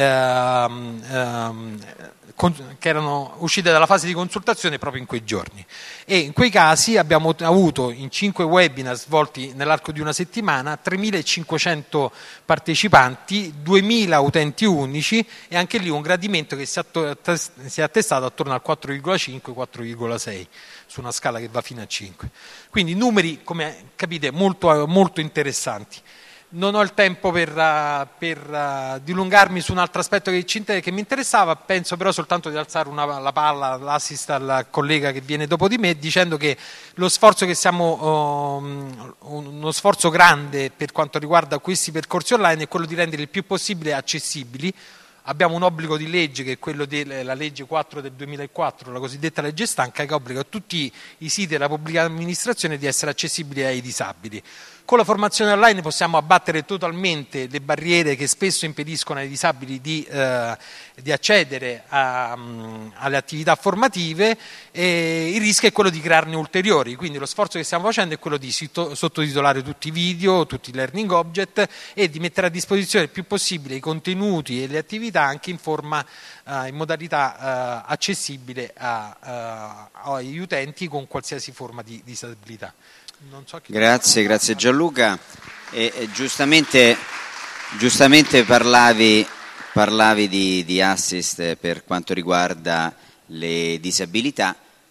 uh, con, che erano uscite dalla fase di consultazione proprio in quei giorni, e in quei casi abbiamo avuto in cinque webinar svolti nell'arco di una settimana tremilacinquecento partecipanti, duemila utenti unici, e anche lì un gradimento che si, atto- si è attestato attorno al quattro virgola cinque quattro virgola sei su una scala che va fino a cinque. Quindi numeri, come capite, molto, molto interessanti. Non ho il tempo per, uh, per uh, dilungarmi su un altro aspetto che, ci, che mi interessava, penso però soltanto di alzare una, la palla, l'assist al collega che viene dopo di me, dicendo che lo sforzo che siamo, um, uno sforzo grande per quanto riguarda questi percorsi online è quello di rendere il più possibile accessibili. Abbiamo un obbligo di legge, che è quello della legge quattro del duemilaquattro, la cosiddetta legge stanca, che obbliga tutti i siti della pubblica amministrazione di essere accessibili ai disabili. Con la formazione online possiamo abbattere totalmente le barriere che spesso impediscono ai disabili di, eh, di accedere a, um, alle attività formative, e il rischio è quello di crearne ulteriori, quindi lo sforzo che stiamo facendo è quello di sottotitolare tutti i video, tutti i learning object e di mettere a disposizione il più possibile i contenuti e le attività anche in forma, uh, in modalità uh, accessibile a, uh, agli utenti con qualsiasi forma di disabilità. Non so chi grazie, grazie Gianluca. E, e giustamente, giustamente parlavi, parlavi di, di assist per quanto riguarda le disabilità.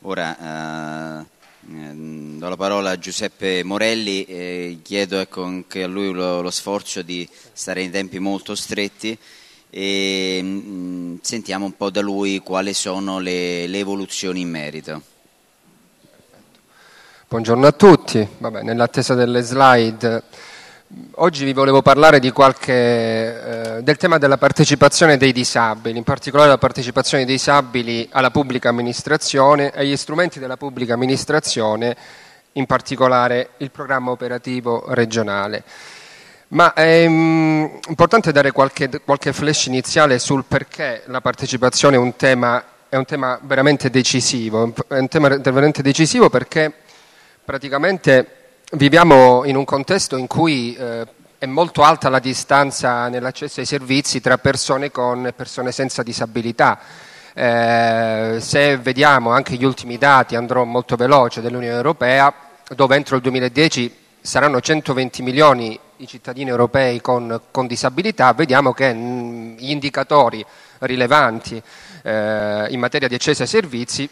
Ora eh, do la parola a Giuseppe Morelli e chiedo ecco, anche a lui lo, lo sforzo di stare in tempi molto stretti e mh, sentiamo un po' da lui quali sono le, le evoluzioni in merito. Buongiorno a tutti. Vabbè, nell'attesa delle slide, oggi vi volevo parlare di qualche, eh, del tema della partecipazione dei disabili, in particolare la partecipazione dei disabili alla pubblica amministrazione e agli strumenti della pubblica amministrazione, in particolare il programma operativo regionale. Ma è um, importante dare qualche, qualche flash iniziale sul perché la partecipazione è un tema, è un tema veramente decisivo, è un tema veramente decisivo perché praticamente viviamo in un contesto in cui eh, è molto alta la distanza nell'accesso ai servizi tra persone con e persone senza disabilità. Eh, se vediamo anche gli ultimi dati, andrò molto veloce, dell'Unione Europea, dove entro il duemiladieci saranno centoventi milioni i cittadini europei con, con disabilità, vediamo che mh, gli indicatori rilevanti eh, in materia di accesso ai servizi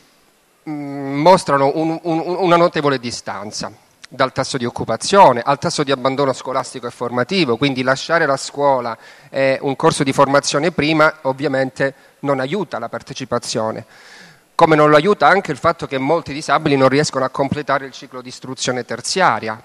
mostrano un, un, una notevole distanza dal tasso di occupazione al tasso di abbandono scolastico e formativo, quindi lasciare la scuola e un corso di formazione prima ovviamente non aiuta la partecipazione, come non lo aiuta anche il fatto che molti disabili non riescono a completare il ciclo di istruzione terziaria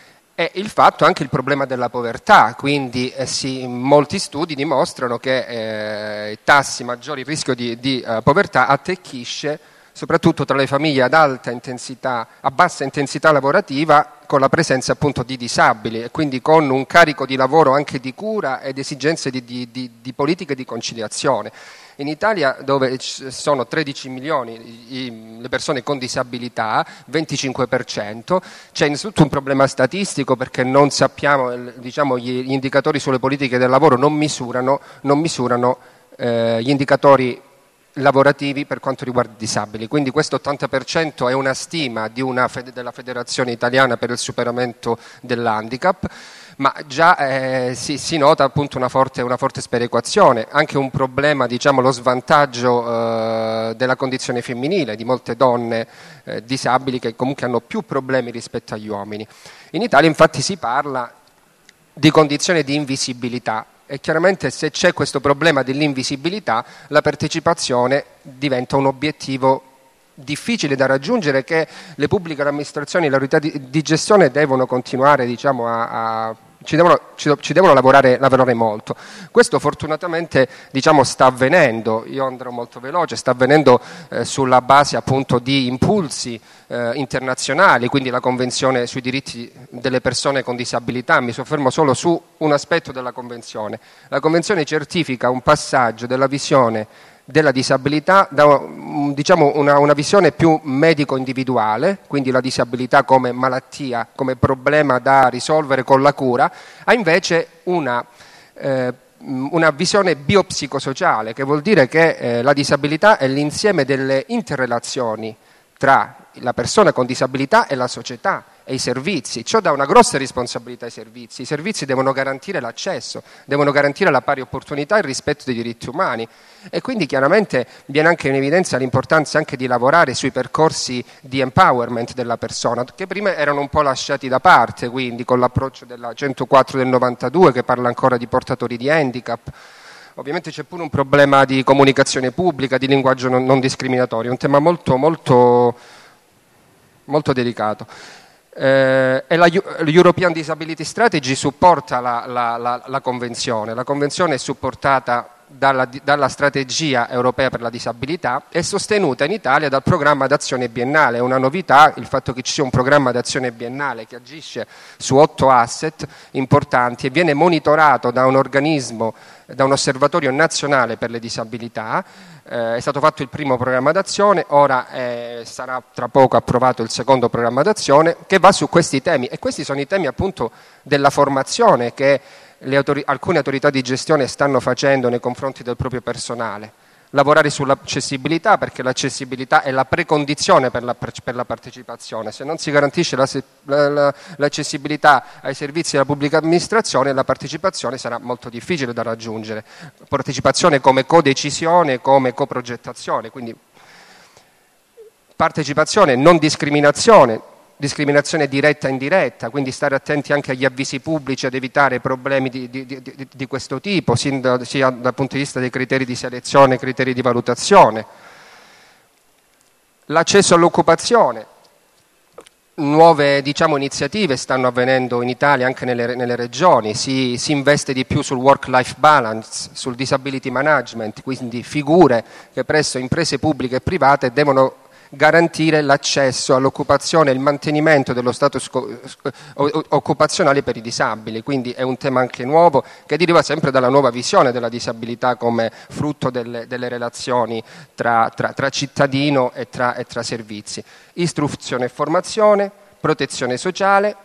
e il fatto anche il problema della povertà, quindi eh, sì, molti studi dimostrano che eh, i tassi maggiori, il rischio di, di uh, povertà attecchisce soprattutto tra le famiglie ad alta intensità, a bassa intensità lavorativa, con la presenza appunto di disabili e quindi con un carico di lavoro anche di cura ed esigenze di, di, di, di politiche di conciliazione. In Italia, dove sono tredici milioni le persone con disabilità, venticinque per cento, c'è innanzitutto un problema statistico perché non sappiamo, diciamo, gli indicatori sulle politiche del lavoro non misurano, non misurano eh, gli indicatori lavorativi per quanto riguarda i disabili, quindi questo ottanta per cento è una stima di una fede, della Federazione Italiana per il superamento dell'handicap, ma già eh, si, si nota appunto una forte, una forte sperequazione, anche un problema, diciamo, lo svantaggio eh, della condizione femminile, di molte donne eh, disabili che comunque hanno più problemi rispetto agli uomini. In Italia infatti si parla di condizione di invisibilità, e chiaramente se c'è questo problema dell'invisibilità la partecipazione diventa un obiettivo difficile da raggiungere che le pubbliche amministrazioni e le autorità di, di gestione devono continuare, diciamo, a, a ci devono, ci, ci devono lavorare, lavorare molto. Questo fortunatamente, diciamo, sta avvenendo, io andrò molto veloce, sta avvenendo eh, sulla base appunto di impulsi eh, internazionali, quindi la Convenzione sui diritti delle persone con disabilità. Mi soffermo solo su un aspetto della Convenzione. La Convenzione certifica un passaggio della visione della disabilità da, diciamo, una, una visione più medico-individuale, quindi la disabilità come malattia, come problema da risolvere con la cura, a invece una, eh, una visione biopsicosociale, che vuol dire che eh, la disabilità è l'insieme delle interrelazioni tra la persona con disabilità e la società e i servizi. Ciò dà una grossa responsabilità ai servizi. I servizi devono garantire l'accesso, devono garantire la pari opportunità e il rispetto dei diritti umani e quindi chiaramente viene anche in evidenza l'importanza anche di lavorare sui percorsi di empowerment della persona, che prima erano un po' lasciati da parte, quindi con l'approccio della centoquattro del novantadue che parla ancora di portatori di handicap. Ovviamente c'è pure un problema di comunicazione pubblica, di linguaggio non, non discriminatorio, un tema molto, molto, molto delicato. Eh, e la European Disability Strategy supporta la, la, la, la Convenzione. La Convenzione è supportata dalla, dalla strategia europea per la disabilità e sostenuta in Italia dal programma d'azione biennale. È una novità il fatto che ci sia un programma d'azione biennale che agisce su otto asset importanti e viene monitorato da un organismo, da un osservatorio nazionale per le disabilità. Eh, è stato fatto il primo programma d'azione, ora eh, sarà tra poco approvato il secondo programma d'azione che va su questi temi, e questi sono i temi appunto della formazione che le autori- alcune autorità di gestione stanno facendo nei confronti del proprio personale. Lavorare sull'accessibilità, perché l'accessibilità è la precondizione per la, per la partecipazione. Se non si garantisce la, la, l'accessibilità ai servizi della pubblica amministrazione, la partecipazione sarà molto difficile da raggiungere. Partecipazione come codecisione, come coprogettazione, quindi partecipazione, non discriminazione, discriminazione diretta e indiretta, quindi stare attenti anche agli avvisi pubblici ad evitare problemi di, di, di, di questo tipo, sia dal punto di vista dei criteri di selezione, criteri di valutazione. L'accesso all'occupazione, nuove diciamo, iniziative stanno avvenendo in Italia anche nelle, nelle regioni, si, si investe di più sul work-life balance, sul disability management, quindi figure che presso imprese pubbliche e private devono garantire l'accesso all'occupazione e il mantenimento dello status occupazionale per i disabili, quindi è un tema anche nuovo che deriva sempre dalla nuova visione della disabilità come frutto delle, delle relazioni tra, tra, tra cittadino e tra, e tra servizi. Istruzione e formazione, protezione sociale,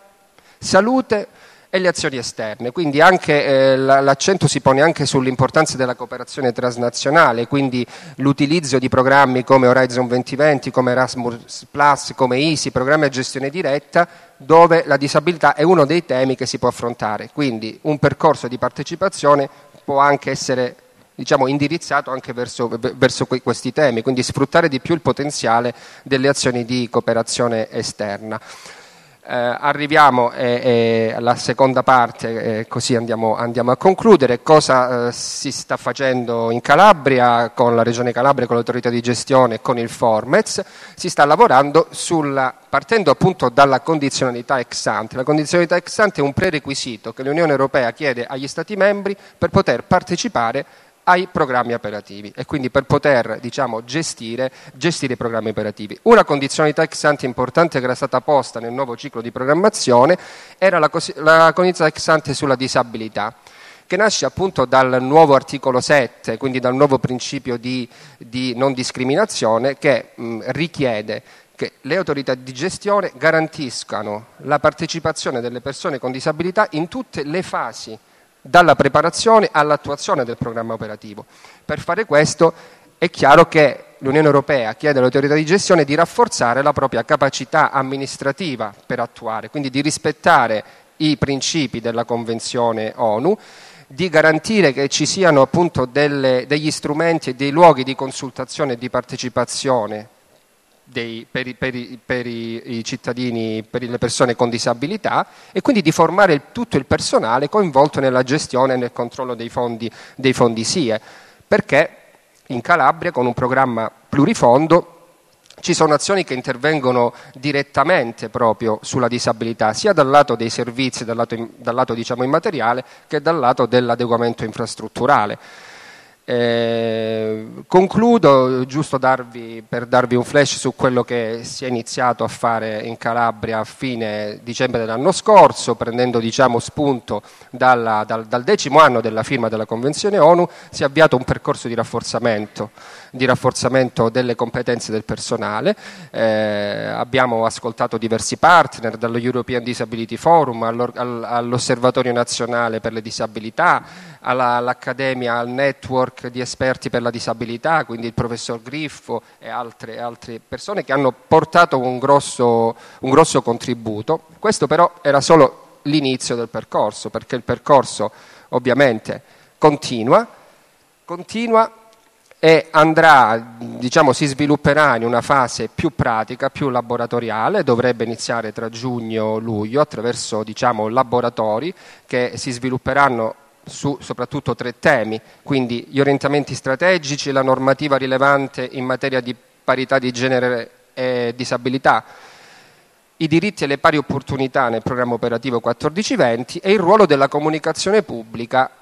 salute e le azioni esterne, quindi anche eh, l'accento si pone anche sull'importanza della cooperazione transnazionale, quindi l'utilizzo di programmi come Horizon duemilaventi, come Erasmus Plus, come Easy, programmi a gestione diretta, dove la disabilità è uno dei temi che si può affrontare, quindi un percorso di partecipazione può anche essere diciamo, indirizzato anche verso, verso questi temi, quindi sfruttare di più il potenziale delle azioni di cooperazione esterna. Eh, arriviamo eh, eh, alla seconda parte, eh, così andiamo, andiamo a concludere. Cosa eh, si sta facendo in Calabria, con la Regione Calabria, con l'autorità di gestione e con il Formez? Si sta lavorando sulla, partendo appunto dalla condizionalità ex ante. La condizionalità ex ante è un prerequisito che l'Unione Europea chiede agli Stati membri per poter partecipare ai programmi operativi e quindi per poter diciamo, gestire, gestire i programmi operativi. Una condizionalità ex ante importante che era stata posta nel nuovo ciclo di programmazione era la, la condizionalità ex ante sulla disabilità, che nasce appunto dal nuovo articolo sette, quindi dal nuovo principio di, di non discriminazione che mh, richiede che le autorità di gestione garantiscano la partecipazione delle persone con disabilità in tutte le fasi, dalla preparazione all'attuazione del programma operativo. Per fare questo è chiaro che l'Unione Europea chiede alle autorità di gestione di rafforzare la propria capacità amministrativa per attuare, quindi di rispettare i principi della Convenzione ONU, di garantire che ci siano appunto delle, degli strumenti e dei luoghi di consultazione e di partecipazione Dei, per, i, per, i, per i, i cittadini, per le persone con disabilità e quindi di formare il, tutto il personale coinvolto nella gestione e nel controllo dei fondi, dei fondi S I E, perché in Calabria con un programma plurifondo ci sono azioni che intervengono direttamente proprio sulla disabilità, sia dal lato dei servizi, dal lato, dal lato diciamo immateriale, che dal lato dell'adeguamento infrastrutturale. Eh, concludo giusto darvi, per darvi un flash su quello che si è iniziato a fare in Calabria a fine dicembre dell'anno scorso, prendendo diciamo, spunto dalla, dal, dal decimo anno della firma della Convenzione ONU. Si è avviato un percorso di rafforzamento, di rafforzamento delle competenze del personale. Eh, abbiamo ascoltato diversi partner, dallo European Disability Forum all'Osservatorio Nazionale per le Disabilità, alla, all'Accademia, al network di esperti per la disabilità, quindi il professor Griffo e altre, altre persone che hanno portato un grosso, un grosso contributo. Questo però era solo l'inizio del percorso, perché il percorso ovviamente continua, continua e andrà, diciamo, si svilupperà in una fase più pratica, più laboratoriale, dovrebbe iniziare tra giugno e luglio attraverso diciamo, laboratori che si svilupperanno su soprattutto tre temi, quindi gli orientamenti strategici, la normativa rilevante in materia di parità di genere e disabilità, i diritti e le pari opportunità nel programma operativo quattordici venti e il ruolo della comunicazione pubblica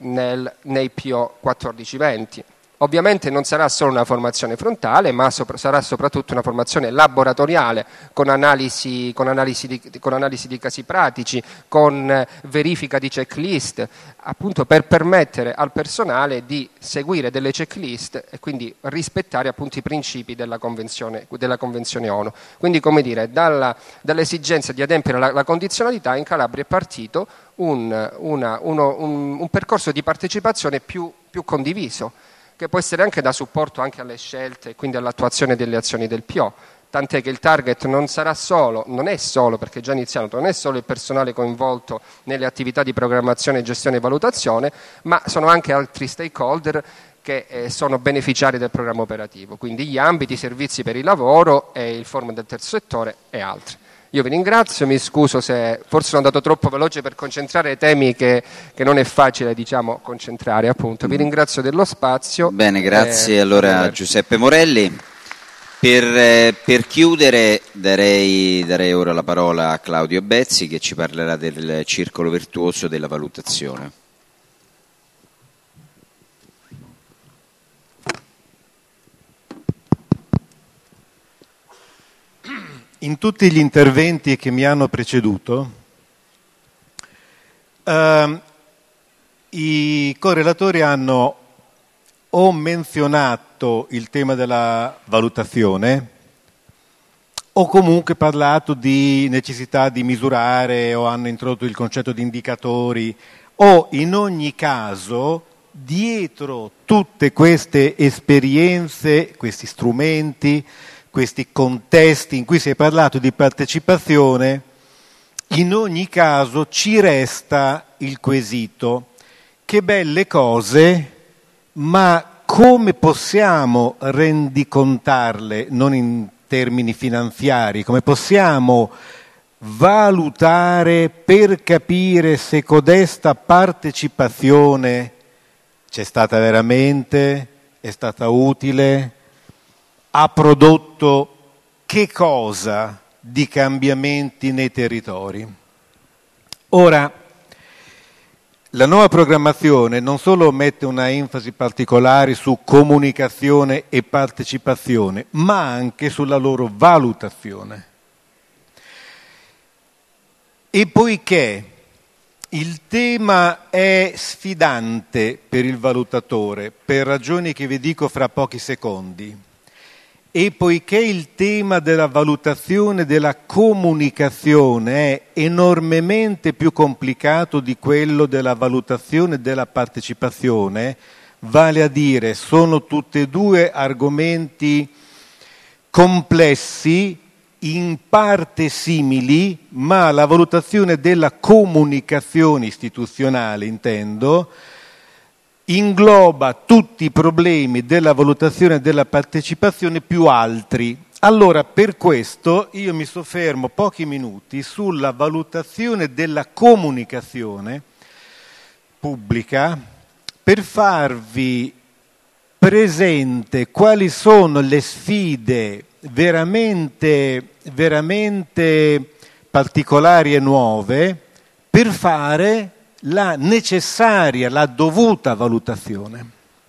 nel, nei P O quattordici venti. Ovviamente non sarà solo una formazione frontale, ma sopra, sarà soprattutto una formazione laboratoriale con analisi, con, analisi di, con analisi di casi pratici, con eh, verifica di checklist, appunto per permettere al personale di seguire delle checklist e quindi rispettare appunto i principi della Convenzione, della Convenzione ONU. Quindi, come dire, dalla, dall'esigenza di adempiere la, la condizionalità, in Calabria è partito un, una, uno, un, un percorso di partecipazione più, più condiviso, che può essere anche da supporto anche alle scelte e quindi all'attuazione delle azioni del P O, tant'è che il target non sarà solo, non è solo, perché è già iniziato, non è solo il personale coinvolto nelle attività di programmazione, gestione e valutazione, ma sono anche altri stakeholder che eh, sono beneficiari del programma operativo, quindi gli ambiti, i servizi per il lavoro e il forum del terzo settore e altri. Io vi ringrazio, mi scuso se forse sono andato troppo veloce per concentrare temi che, che non è facile, diciamo, concentrare, appunto. Vi ringrazio dello spazio. Bene, grazie eh, allora a Giuseppe Morelli. Per, eh, per chiudere darei, darei ora la parola a Claudio Bezzi, che ci parlerà del circolo virtuoso della valutazione. In tutti gli interventi che mi hanno preceduto, eh, i correlatori hanno o menzionato il tema della valutazione o comunque parlato di necessità di misurare o hanno introdotto il concetto di indicatori o in ogni caso dietro tutte queste esperienze, questi strumenti, questi contesti in cui si è parlato di partecipazione, in ogni caso ci resta il quesito: che belle cose, ma come possiamo rendicontarle, non in termini finanziari, come possiamo valutare per capire se codesta partecipazione c'è stata veramente, è stata utile, ha prodotto che cosa di cambiamenti nei territori? Ora, la nuova programmazione non solo mette una enfasi particolare su comunicazione e partecipazione, ma anche sulla loro valutazione. E poiché il tema è sfidante per il valutatore, per ragioni che vi dico fra pochi secondi, e poiché il tema della valutazione, della comunicazione è enormemente più complicato di quello della valutazione e della partecipazione, vale a dire sono tutti e due argomenti complessi, in parte simili, ma la valutazione della comunicazione istituzionale, intendo, ingloba tutti i problemi della valutazione e della partecipazione più altri. Allora, per questo io mi soffermo pochi minuti sulla valutazione della comunicazione pubblica per farvi presente quali sono le sfide veramente, veramente particolari e nuove per fare la necessaria, la dovuta valutazione.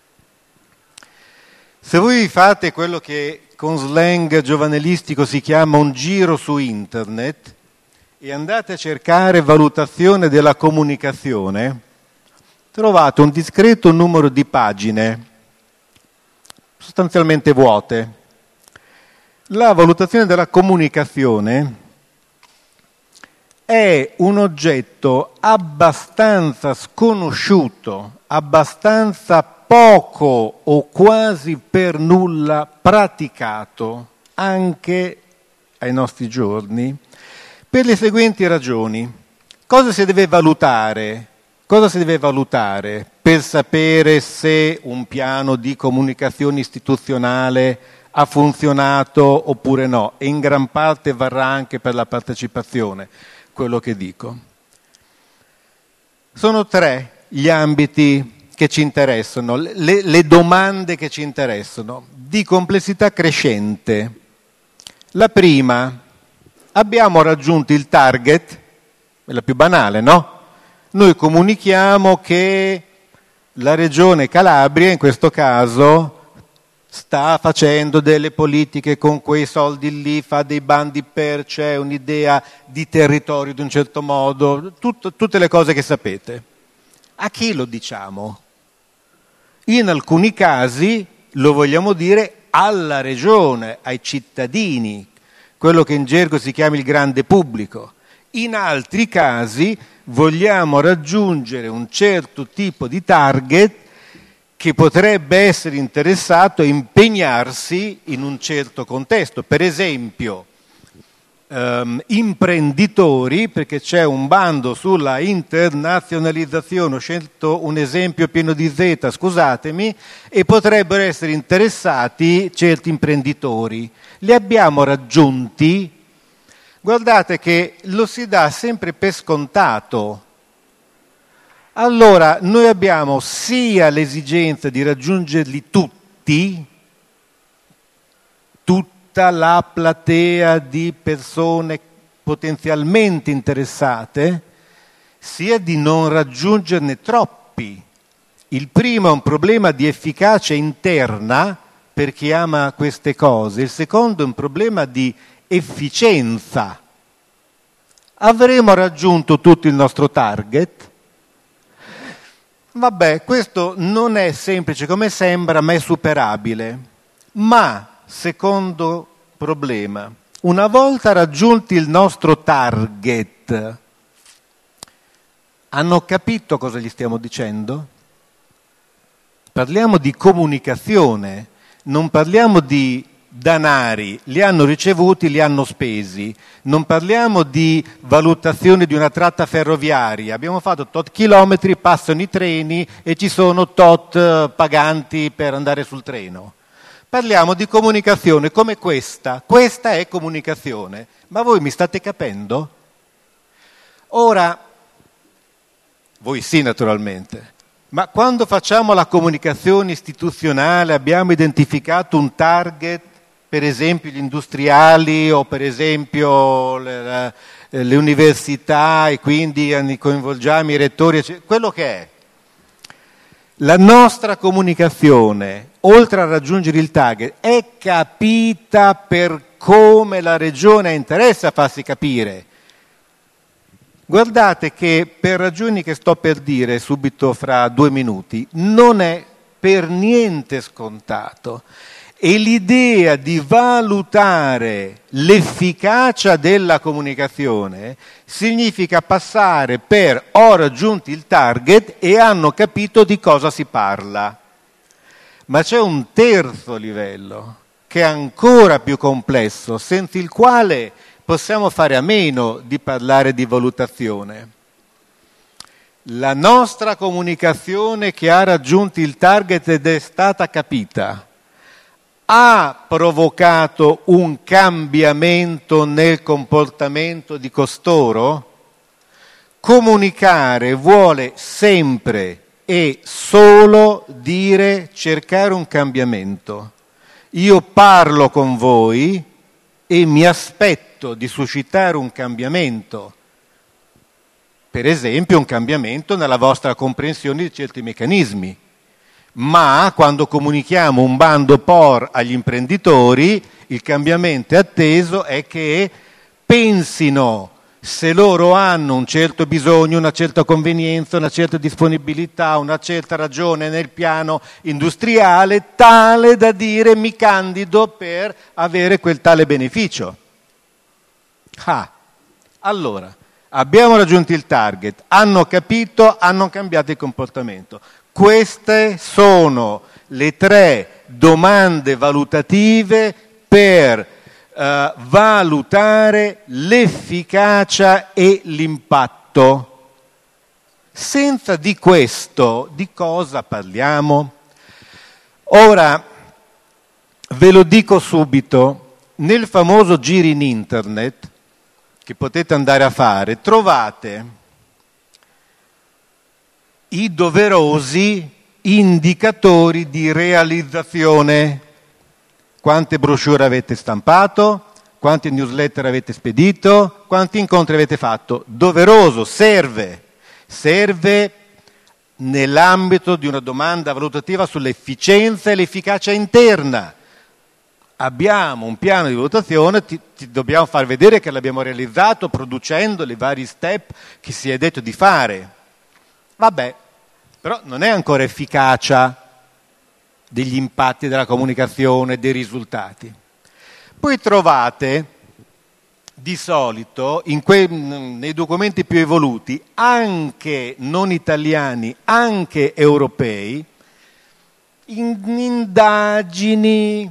Se voi fate quello che con slang giovanilistico si chiama un giro su internet e andate a cercare valutazione della comunicazione, trovate un discreto numero di pagine sostanzialmente vuote. La valutazione della comunicazione è un oggetto abbastanza sconosciuto, abbastanza poco o quasi per nulla praticato anche ai nostri giorni, per le seguenti ragioni. Cosa si deve valutare? Cosa si deve valutare per sapere se un piano di comunicazione istituzionale ha funzionato oppure no? E in gran parte varrà anche per la partecipazione, quello che dico. Sono tre gli ambiti che ci interessano, le, le domande che ci interessano, di complessità crescente. La prima, abbiamo raggiunto il target, è la più banale, no? Noi comunichiamo che La Regione Calabria in questo caso sta facendo delle politiche con quei soldi lì, fa dei bandi per, c'è un'idea di territorio di un certo modo, tutto, tutte le cose che sapete. A chi lo diciamo? In alcuni casi lo vogliamo dire alla Regione, ai cittadini, quello che in gergo si chiama il grande pubblico. In altri casi vogliamo raggiungere un certo tipo di target che potrebbe essere interessato a impegnarsi in un certo contesto. Per esempio, ehm, imprenditori, perché c'è un bando sulla internazionalizzazione, ho scelto un esempio pieno di Z, scusatemi, e potrebbero essere interessati certi imprenditori. Li abbiamo raggiunti. Guardate che lo si dà sempre per scontato. Allora, noi abbiamo sia l'esigenza di raggiungerli tutti, tutta la platea di persone potenzialmente interessate, sia di non raggiungerne troppi. Il primo è un problema di efficacia interna per chi ama queste cose, il secondo è un problema di efficienza. Avremo raggiunto tutto il nostro target? Vabbè, questo non è semplice come sembra, ma è superabile. Ma, secondo problema, una volta raggiunti il nostro target, hanno capito cosa gli stiamo dicendo? Parliamo di comunicazione, non parliamo di danari, li hanno ricevuti, li hanno spesi. Non parliamo di valutazione di una tratta ferroviaria. Abbiamo fatto tot chilometri, passano i treni e ci sono tot paganti per andare sul treno. Parliamo di comunicazione come questa. Questa è comunicazione. Ma voi mi state capendo? Ora, voi sì naturalmente. Ma quando facciamo la comunicazione istituzionale abbiamo identificato un target, per esempio gli industriali o per esempio le, le università, e quindi coinvolgiamo i rettori, eccetera. Quello che è. La nostra comunicazione, oltre a raggiungere il target, è capita per come la Regione ha interesse a farsi capire. Guardate che per ragioni che sto per dire subito fra due minuti, non è per niente scontato. E l'idea di valutare l'efficacia della comunicazione significa passare per ho raggiunto il target e hanno capito di cosa si parla. Ma c'è un terzo livello che è ancora più complesso, senza il quale possiamo fare a meno di parlare di valutazione. La nostra comunicazione che ha raggiunto il target ed è stata capita ha provocato un cambiamento nel comportamento di costoro? Comunicare vuole sempre e solo dire cercare un cambiamento. Io parlo con voi e mi aspetto di suscitare un cambiamento, per esempio un cambiamento nella vostra comprensione di certi meccanismi. Ma quando comunichiamo un bando P O R agli imprenditori, il cambiamento atteso è che pensino, se loro hanno un certo bisogno, una certa convenienza, una certa disponibilità, una certa ragione nel piano industriale, tale da dire mi candido per avere quel tale beneficio. Ah, allora, abbiamo raggiunto il target, hanno capito, hanno cambiato il comportamento. Queste sono le tre domande valutative per uh, valutare l'efficacia e l'impatto. Senza di questo, di cosa parliamo? Ora, ve lo dico subito, nel famoso giro in internet, che potete andare a fare, trovate i doverosi indicatori di realizzazione. Quante brochure avete stampato, quante newsletter avete spedito, quanti incontri avete fatto. Doveroso, serve, serve nell'ambito di una domanda valutativa sull'efficienza e l'efficacia interna. Abbiamo un piano di valutazione, ti, ti dobbiamo far vedere che l'abbiamo realizzato producendo i vari step che si è detto di fare. Vabbè, però non è ancora efficacia degli impatti della comunicazione, dei risultati. Poi trovate di solito in que- nei documenti più evoluti, anche non italiani, anche europei, in- indagini,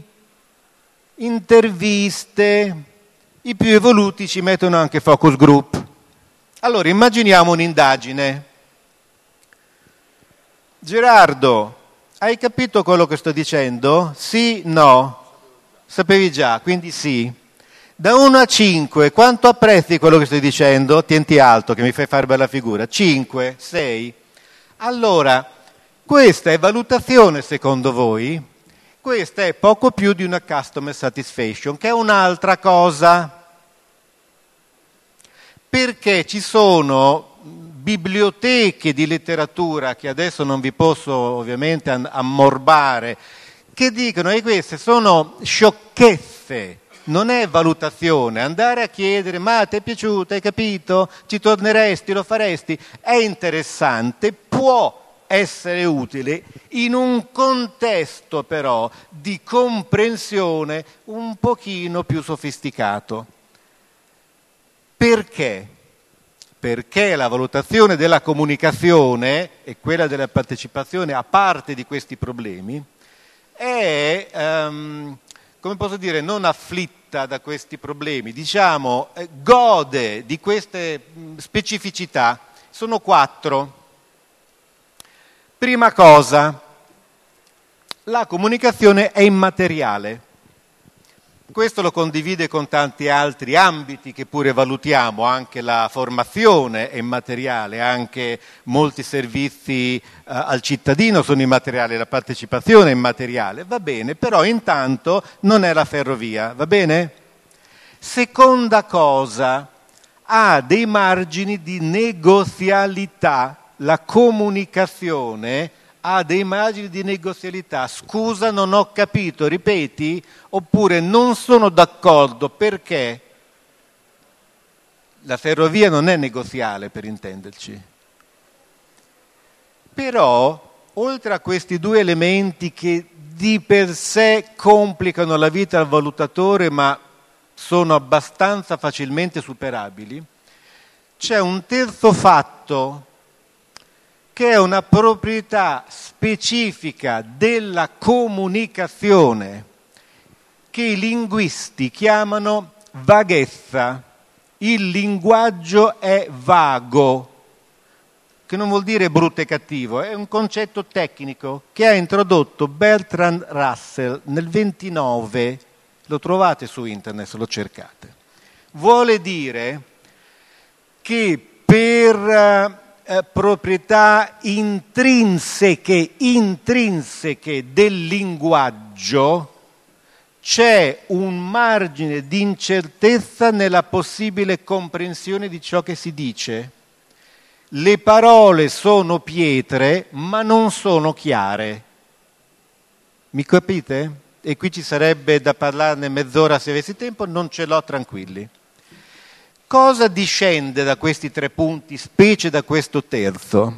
interviste, i più evoluti ci mettono anche focus group. Allora immaginiamo un'indagine. Gerardo, hai capito quello che sto dicendo? Sì, no? Sapevi già, quindi sì. Da uno a cinque, quanto apprezzi quello che sto dicendo? Tienti alto che mi fai fare bella figura. cinque, sei. Allora, questa è valutazione secondo voi? Questa è poco più di una customer satisfaction, che è un'altra cosa. Perché ci sono biblioteche di letteratura, che adesso non vi posso ovviamente ammorbare, che dicono che queste sono sciocchezze, non è valutazione. Andare a chiedere, ma ti è piaciuto, hai capito, ci torneresti, lo faresti, è interessante, può essere utile in un contesto però di comprensione un pochino più sofisticato. Perché? Perché la valutazione della comunicazione e quella della partecipazione, a parte di questi problemi, è, um, come posso dire, non afflitta da questi problemi, diciamo, eh, gode di queste mh, specificità. Sono quattro. Prima cosa, la comunicazione è immateriale. Questo lo condivide con tanti altri ambiti che pure valutiamo, anche la formazione è immateriale, anche molti servizi eh, al cittadino sono immateriali, la partecipazione è immateriale, va bene, però intanto non è la ferrovia, va bene? Seconda cosa, ha dei margini di negozialità, la comunicazione ha dei margini di negozialità. Scusa, non ho capito, ripeti? Oppure non sono d'accordo, perché la ferrovia non è negoziale, per intenderci. Però, oltre a questi due elementi che di per sé complicano la vita al valutatore, ma sono abbastanza facilmente superabili, c'è un terzo fatto che è una proprietà specifica della comunicazione che i linguisti chiamano vaghezza. Il linguaggio è vago, che non vuol dire brutto e cattivo, è un concetto tecnico che ha introdotto Bertrand Russell nel ventinove, lo trovate su internet se lo cercate. Vuole dire che per Eh, proprietà intrinseche, intrinseche del linguaggio c'è un margine di incertezza nella possibile comprensione di ciò che si dice. Le parole sono pietre, ma non sono chiare. Mi capite? E qui ci sarebbe da parlarne mezz'ora se avessi tempo, non ce l'ho, tranquilli. Cosa discende da questi tre punti, specie da questo terzo?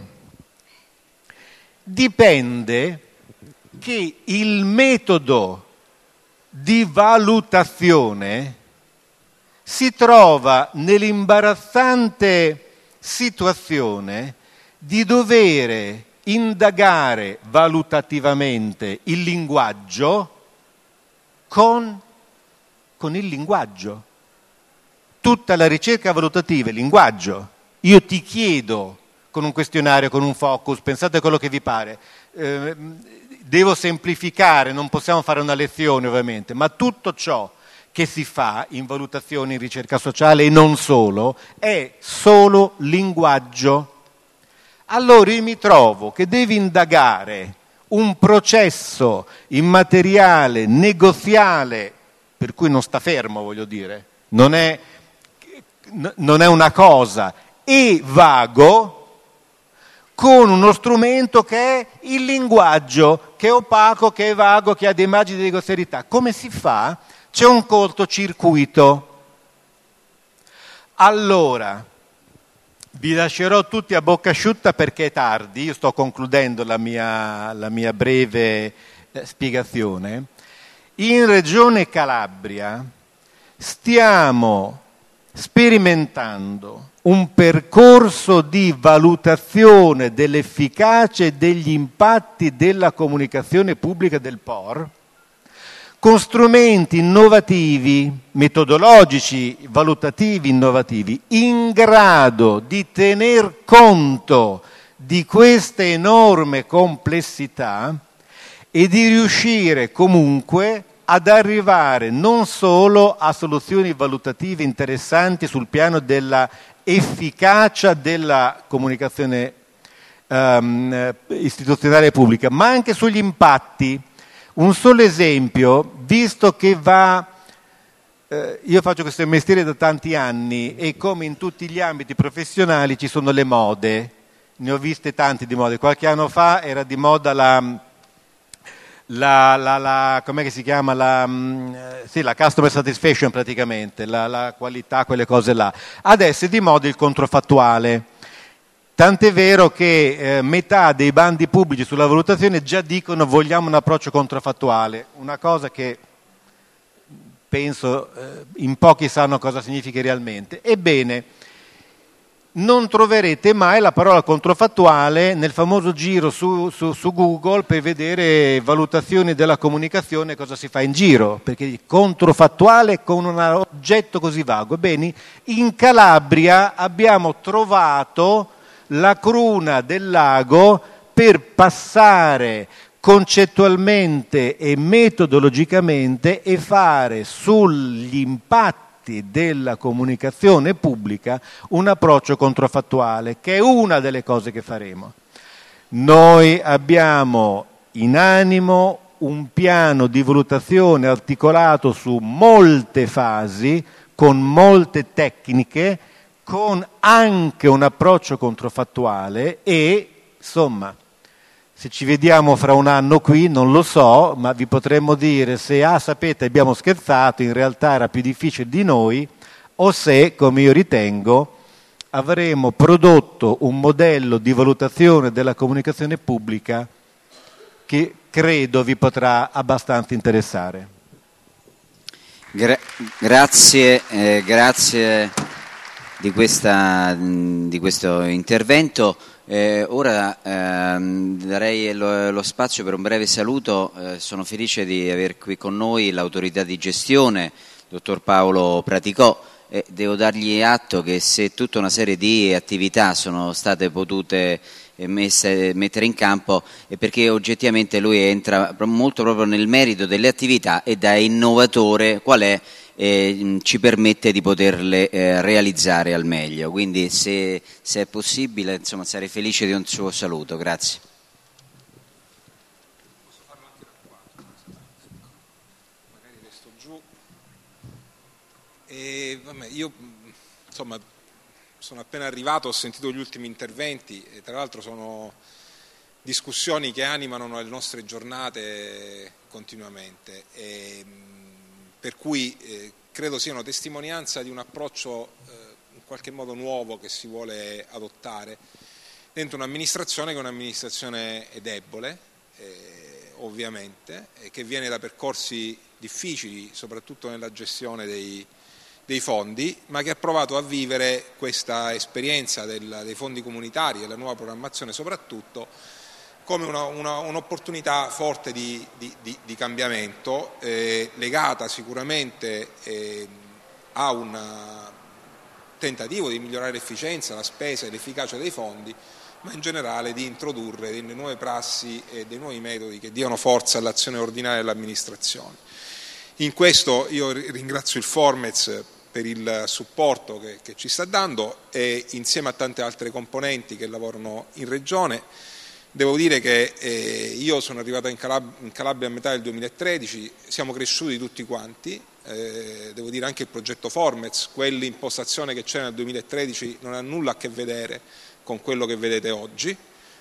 Dipende che il metodo di valutazione si trova nell'imbarazzante situazione di dover indagare valutativamente il linguaggio con, con il linguaggio. Tutta la ricerca valutativa è linguaggio. Io ti chiedo con un questionario, con un focus, pensate a quello che vi pare. Eh, devo semplificare, non possiamo fare una lezione ovviamente, ma tutto ciò che si fa in valutazione, in ricerca sociale e non solo, è solo linguaggio. Allora io mi trovo che devi indagare un processo immateriale, negoziale, per cui non sta fermo, voglio dire, non è... non è una cosa, e vago, con uno strumento che è il linguaggio, che è opaco, che è vago, che ha dei margini di negoziabilità. Come si fa? C'è un cortocircuito. Allora, vi lascerò tutti a bocca asciutta perché è tardi, io sto concludendo la mia, la mia breve eh, spiegazione. In Regione Calabria stiamo sperimentando un percorso di valutazione dell'efficacia e degli impatti della comunicazione pubblica del P O R con strumenti innovativi, metodologici, valutativi innovativi, in grado di tener conto di questa enorme complessità e di riuscire comunque ad arrivare non solo a soluzioni valutative interessanti sul piano della efficacia della comunicazione um, istituzionale pubblica, ma anche sugli impatti. Un solo esempio, visto che va, eh, io faccio questo mestiere da tanti anni e come in tutti gli ambiti professionali ci sono le mode, ne ho viste tante di mode. Qualche anno fa era di moda la, la, la, la com'è che si chiama, la, sì, la customer satisfaction praticamente, la, la qualità, quelle cose là. Adesso è di moda il controfattuale. Tant'è vero che eh, metà dei bandi pubblici sulla valutazione già dicono vogliamo un approccio controfattuale, una cosa che penso eh, in pochi sanno cosa significhi realmente. Ebbene, non troverete mai la parola controfattuale nel famoso giro su, su, su Google per vedere valutazioni della comunicazione, cosa si fa in giro, perché controfattuale con un oggetto così vago. Ebbene, in Calabria abbiamo trovato la cruna del lago per passare concettualmente e metodologicamente e fare sugli impatti della comunicazione pubblica un approccio controfattuale, che è una delle cose che faremo. Noi abbiamo in animo un piano di valutazione articolato su molte fasi, con molte tecniche, con anche un approccio controfattuale e, insomma, se ci vediamo fra un anno qui, non lo so, ma vi potremmo dire se, ah, sapete, abbiamo scherzato, in realtà era più difficile di noi, o se, come io ritengo, avremo prodotto un modello di valutazione della comunicazione pubblica che credo vi potrà abbastanza interessare. Gra- grazie, eh, grazie. Di, questa, di questo intervento. Eh, ora ehm, darei lo, lo spazio per un breve saluto. Eh, sono felice di avere qui con noi l'autorità di gestione, dottor Paolo Praticò, e devo dargli atto che se tutta una serie di attività sono state potute messe, mettere in campo è perché oggettivamente lui entra molto proprio nel merito delle attività e da innovatore qual è Eh, ci permette di poterle eh, realizzare al meglio, quindi se, se è possibile, insomma, sarei felice di un suo saluto. Grazie. Posso farlo anche da qua? Magari resto giù. E, vabbè, io insomma sono appena arrivato, ho sentito gli ultimi interventi e tra l'altro sono discussioni che animano le nostre giornate continuamente. E, per cui eh, credo sia una testimonianza di un approccio eh, in qualche modo nuovo che si vuole adottare dentro un'amministrazione che è un'amministrazione debole, eh, ovviamente, e che viene da percorsi difficili, soprattutto nella gestione dei, dei fondi, ma che ha provato a vivere questa esperienza del, dei fondi comunitari e della nuova programmazione soprattutto come una, una, un'opportunità forte di, di, di, di cambiamento, eh, legata sicuramente eh, a un tentativo di migliorare l'efficienza, la spesa e l'efficacia dei fondi, ma in generale di introdurre delle nuove prassi e dei nuovi metodi che diano forza all'azione ordinaria dell'amministrazione. In questo io ringrazio il Formez per il supporto che, che ci sta dando e insieme a tante altre componenti che lavorano in Regione. Devo dire che eh, io sono arrivato in, Calab- in Calabria a metà del duemilatredici, siamo cresciuti tutti quanti, eh, devo dire anche il progetto Formez, quell'impostazione che c'era nel duemilatredici non ha nulla a che vedere con quello che vedete oggi,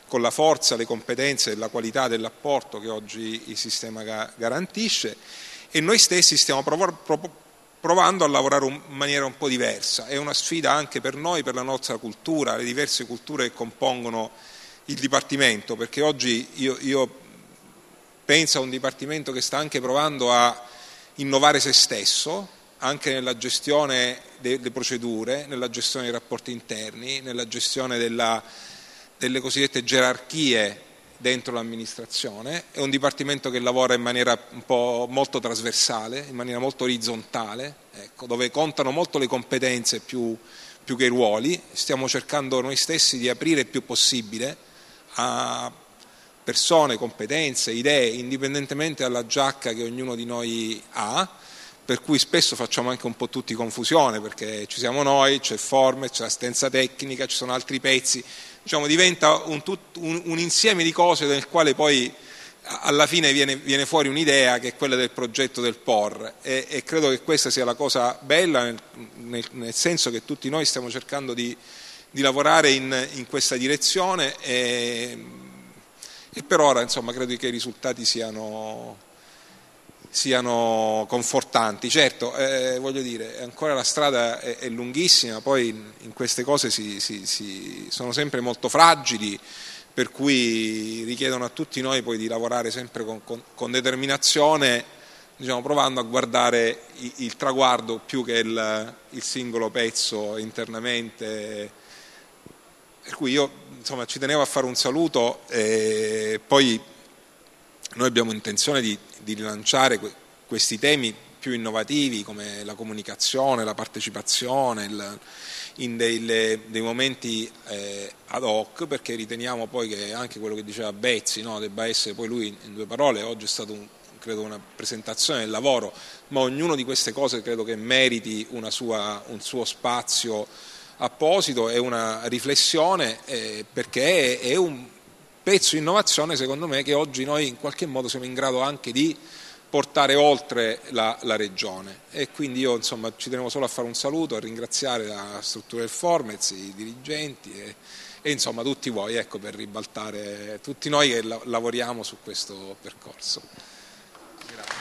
con la forza, le competenze e la qualità dell'apporto che oggi il sistema ga- garantisce, e noi stessi stiamo prov- prov- provando a lavorare in maniera un po' diversa. È una sfida anche per noi, per la nostra cultura, le diverse culture che compongono il Dipartimento, perché oggi io, io penso a un Dipartimento che sta anche provando a innovare se stesso, anche nella gestione delle procedure, nella gestione dei rapporti interni, nella gestione della, delle cosiddette gerarchie dentro l'amministrazione. È un Dipartimento che lavora in maniera un po' molto trasversale, in maniera molto orizzontale, ecco, dove contano molto le competenze più, più che i ruoli. Stiamo cercando noi stessi di aprire il più possibile a persone, competenze, idee, indipendentemente dalla giacca che ognuno di noi ha, per cui spesso facciamo anche un po' tutti confusione, perché ci siamo noi, c'è il format, c'è l'assistenza tecnica, ci sono altri pezzi, diciamo diventa un, tut, un, un insieme di cose nel quale poi alla fine viene, viene fuori un'idea che è quella del progetto del P O R, e, e credo che questa sia la cosa bella, nel, nel, nel senso che tutti noi stiamo cercando di, di lavorare in, in questa direzione, e, e per ora insomma credo che i risultati siano... siano confortanti. Certo, eh, voglio dire, ancora la strada è, è lunghissima, poi in, in queste cose si, si, si, sono sempre molto fragili, per cui richiedono a tutti noi poi di lavorare sempre con, con, con determinazione, diciamo, provando a guardare il, il traguardo più che il, il singolo pezzo internamente. Per cui io insomma ci tenevo a fare un saluto, e poi noi abbiamo intenzione di, di rilanciare que- questi temi più innovativi come la comunicazione, la partecipazione, il, in dei, le, dei momenti eh, ad hoc, perché riteniamo poi che anche quello che diceva Bezzi, no, debba essere poi lui in due parole. Oggi è stato un, credo una presentazione del lavoro, ma ognuno di queste cose credo che meriti una sua, un suo spazio apposito e una riflessione, eh, perché è, è un pezzo di innovazione secondo me che oggi noi in qualche modo siamo in grado anche di portare oltre la, la regione, e quindi io insomma ci tenevo solo a fare un saluto, a ringraziare la struttura del Formez, i dirigenti e, e insomma tutti voi, ecco, per ribaltare tutti noi che la, lavoriamo su questo percorso. Grazie.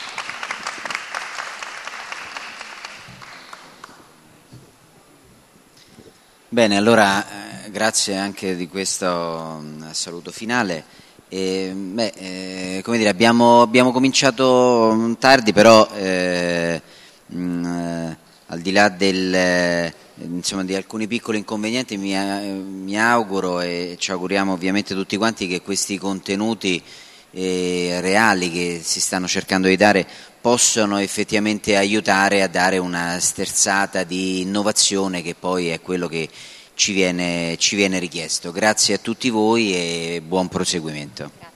Bene, allora eh, grazie anche di questo um, saluto finale. E, beh, eh, come dire, abbiamo, abbiamo cominciato tardi, però eh, mh, eh, al di là del, eh, insomma, di alcuni piccoli inconvenienti, mi, eh, mi auguro e ci auguriamo ovviamente tutti quanti che questi contenuti eh, reali che si stanno cercando di dare possono effettivamente aiutare a dare una sterzata di innovazione, che poi è quello che ci viene, ci viene richiesto. Grazie a tutti voi e buon proseguimento.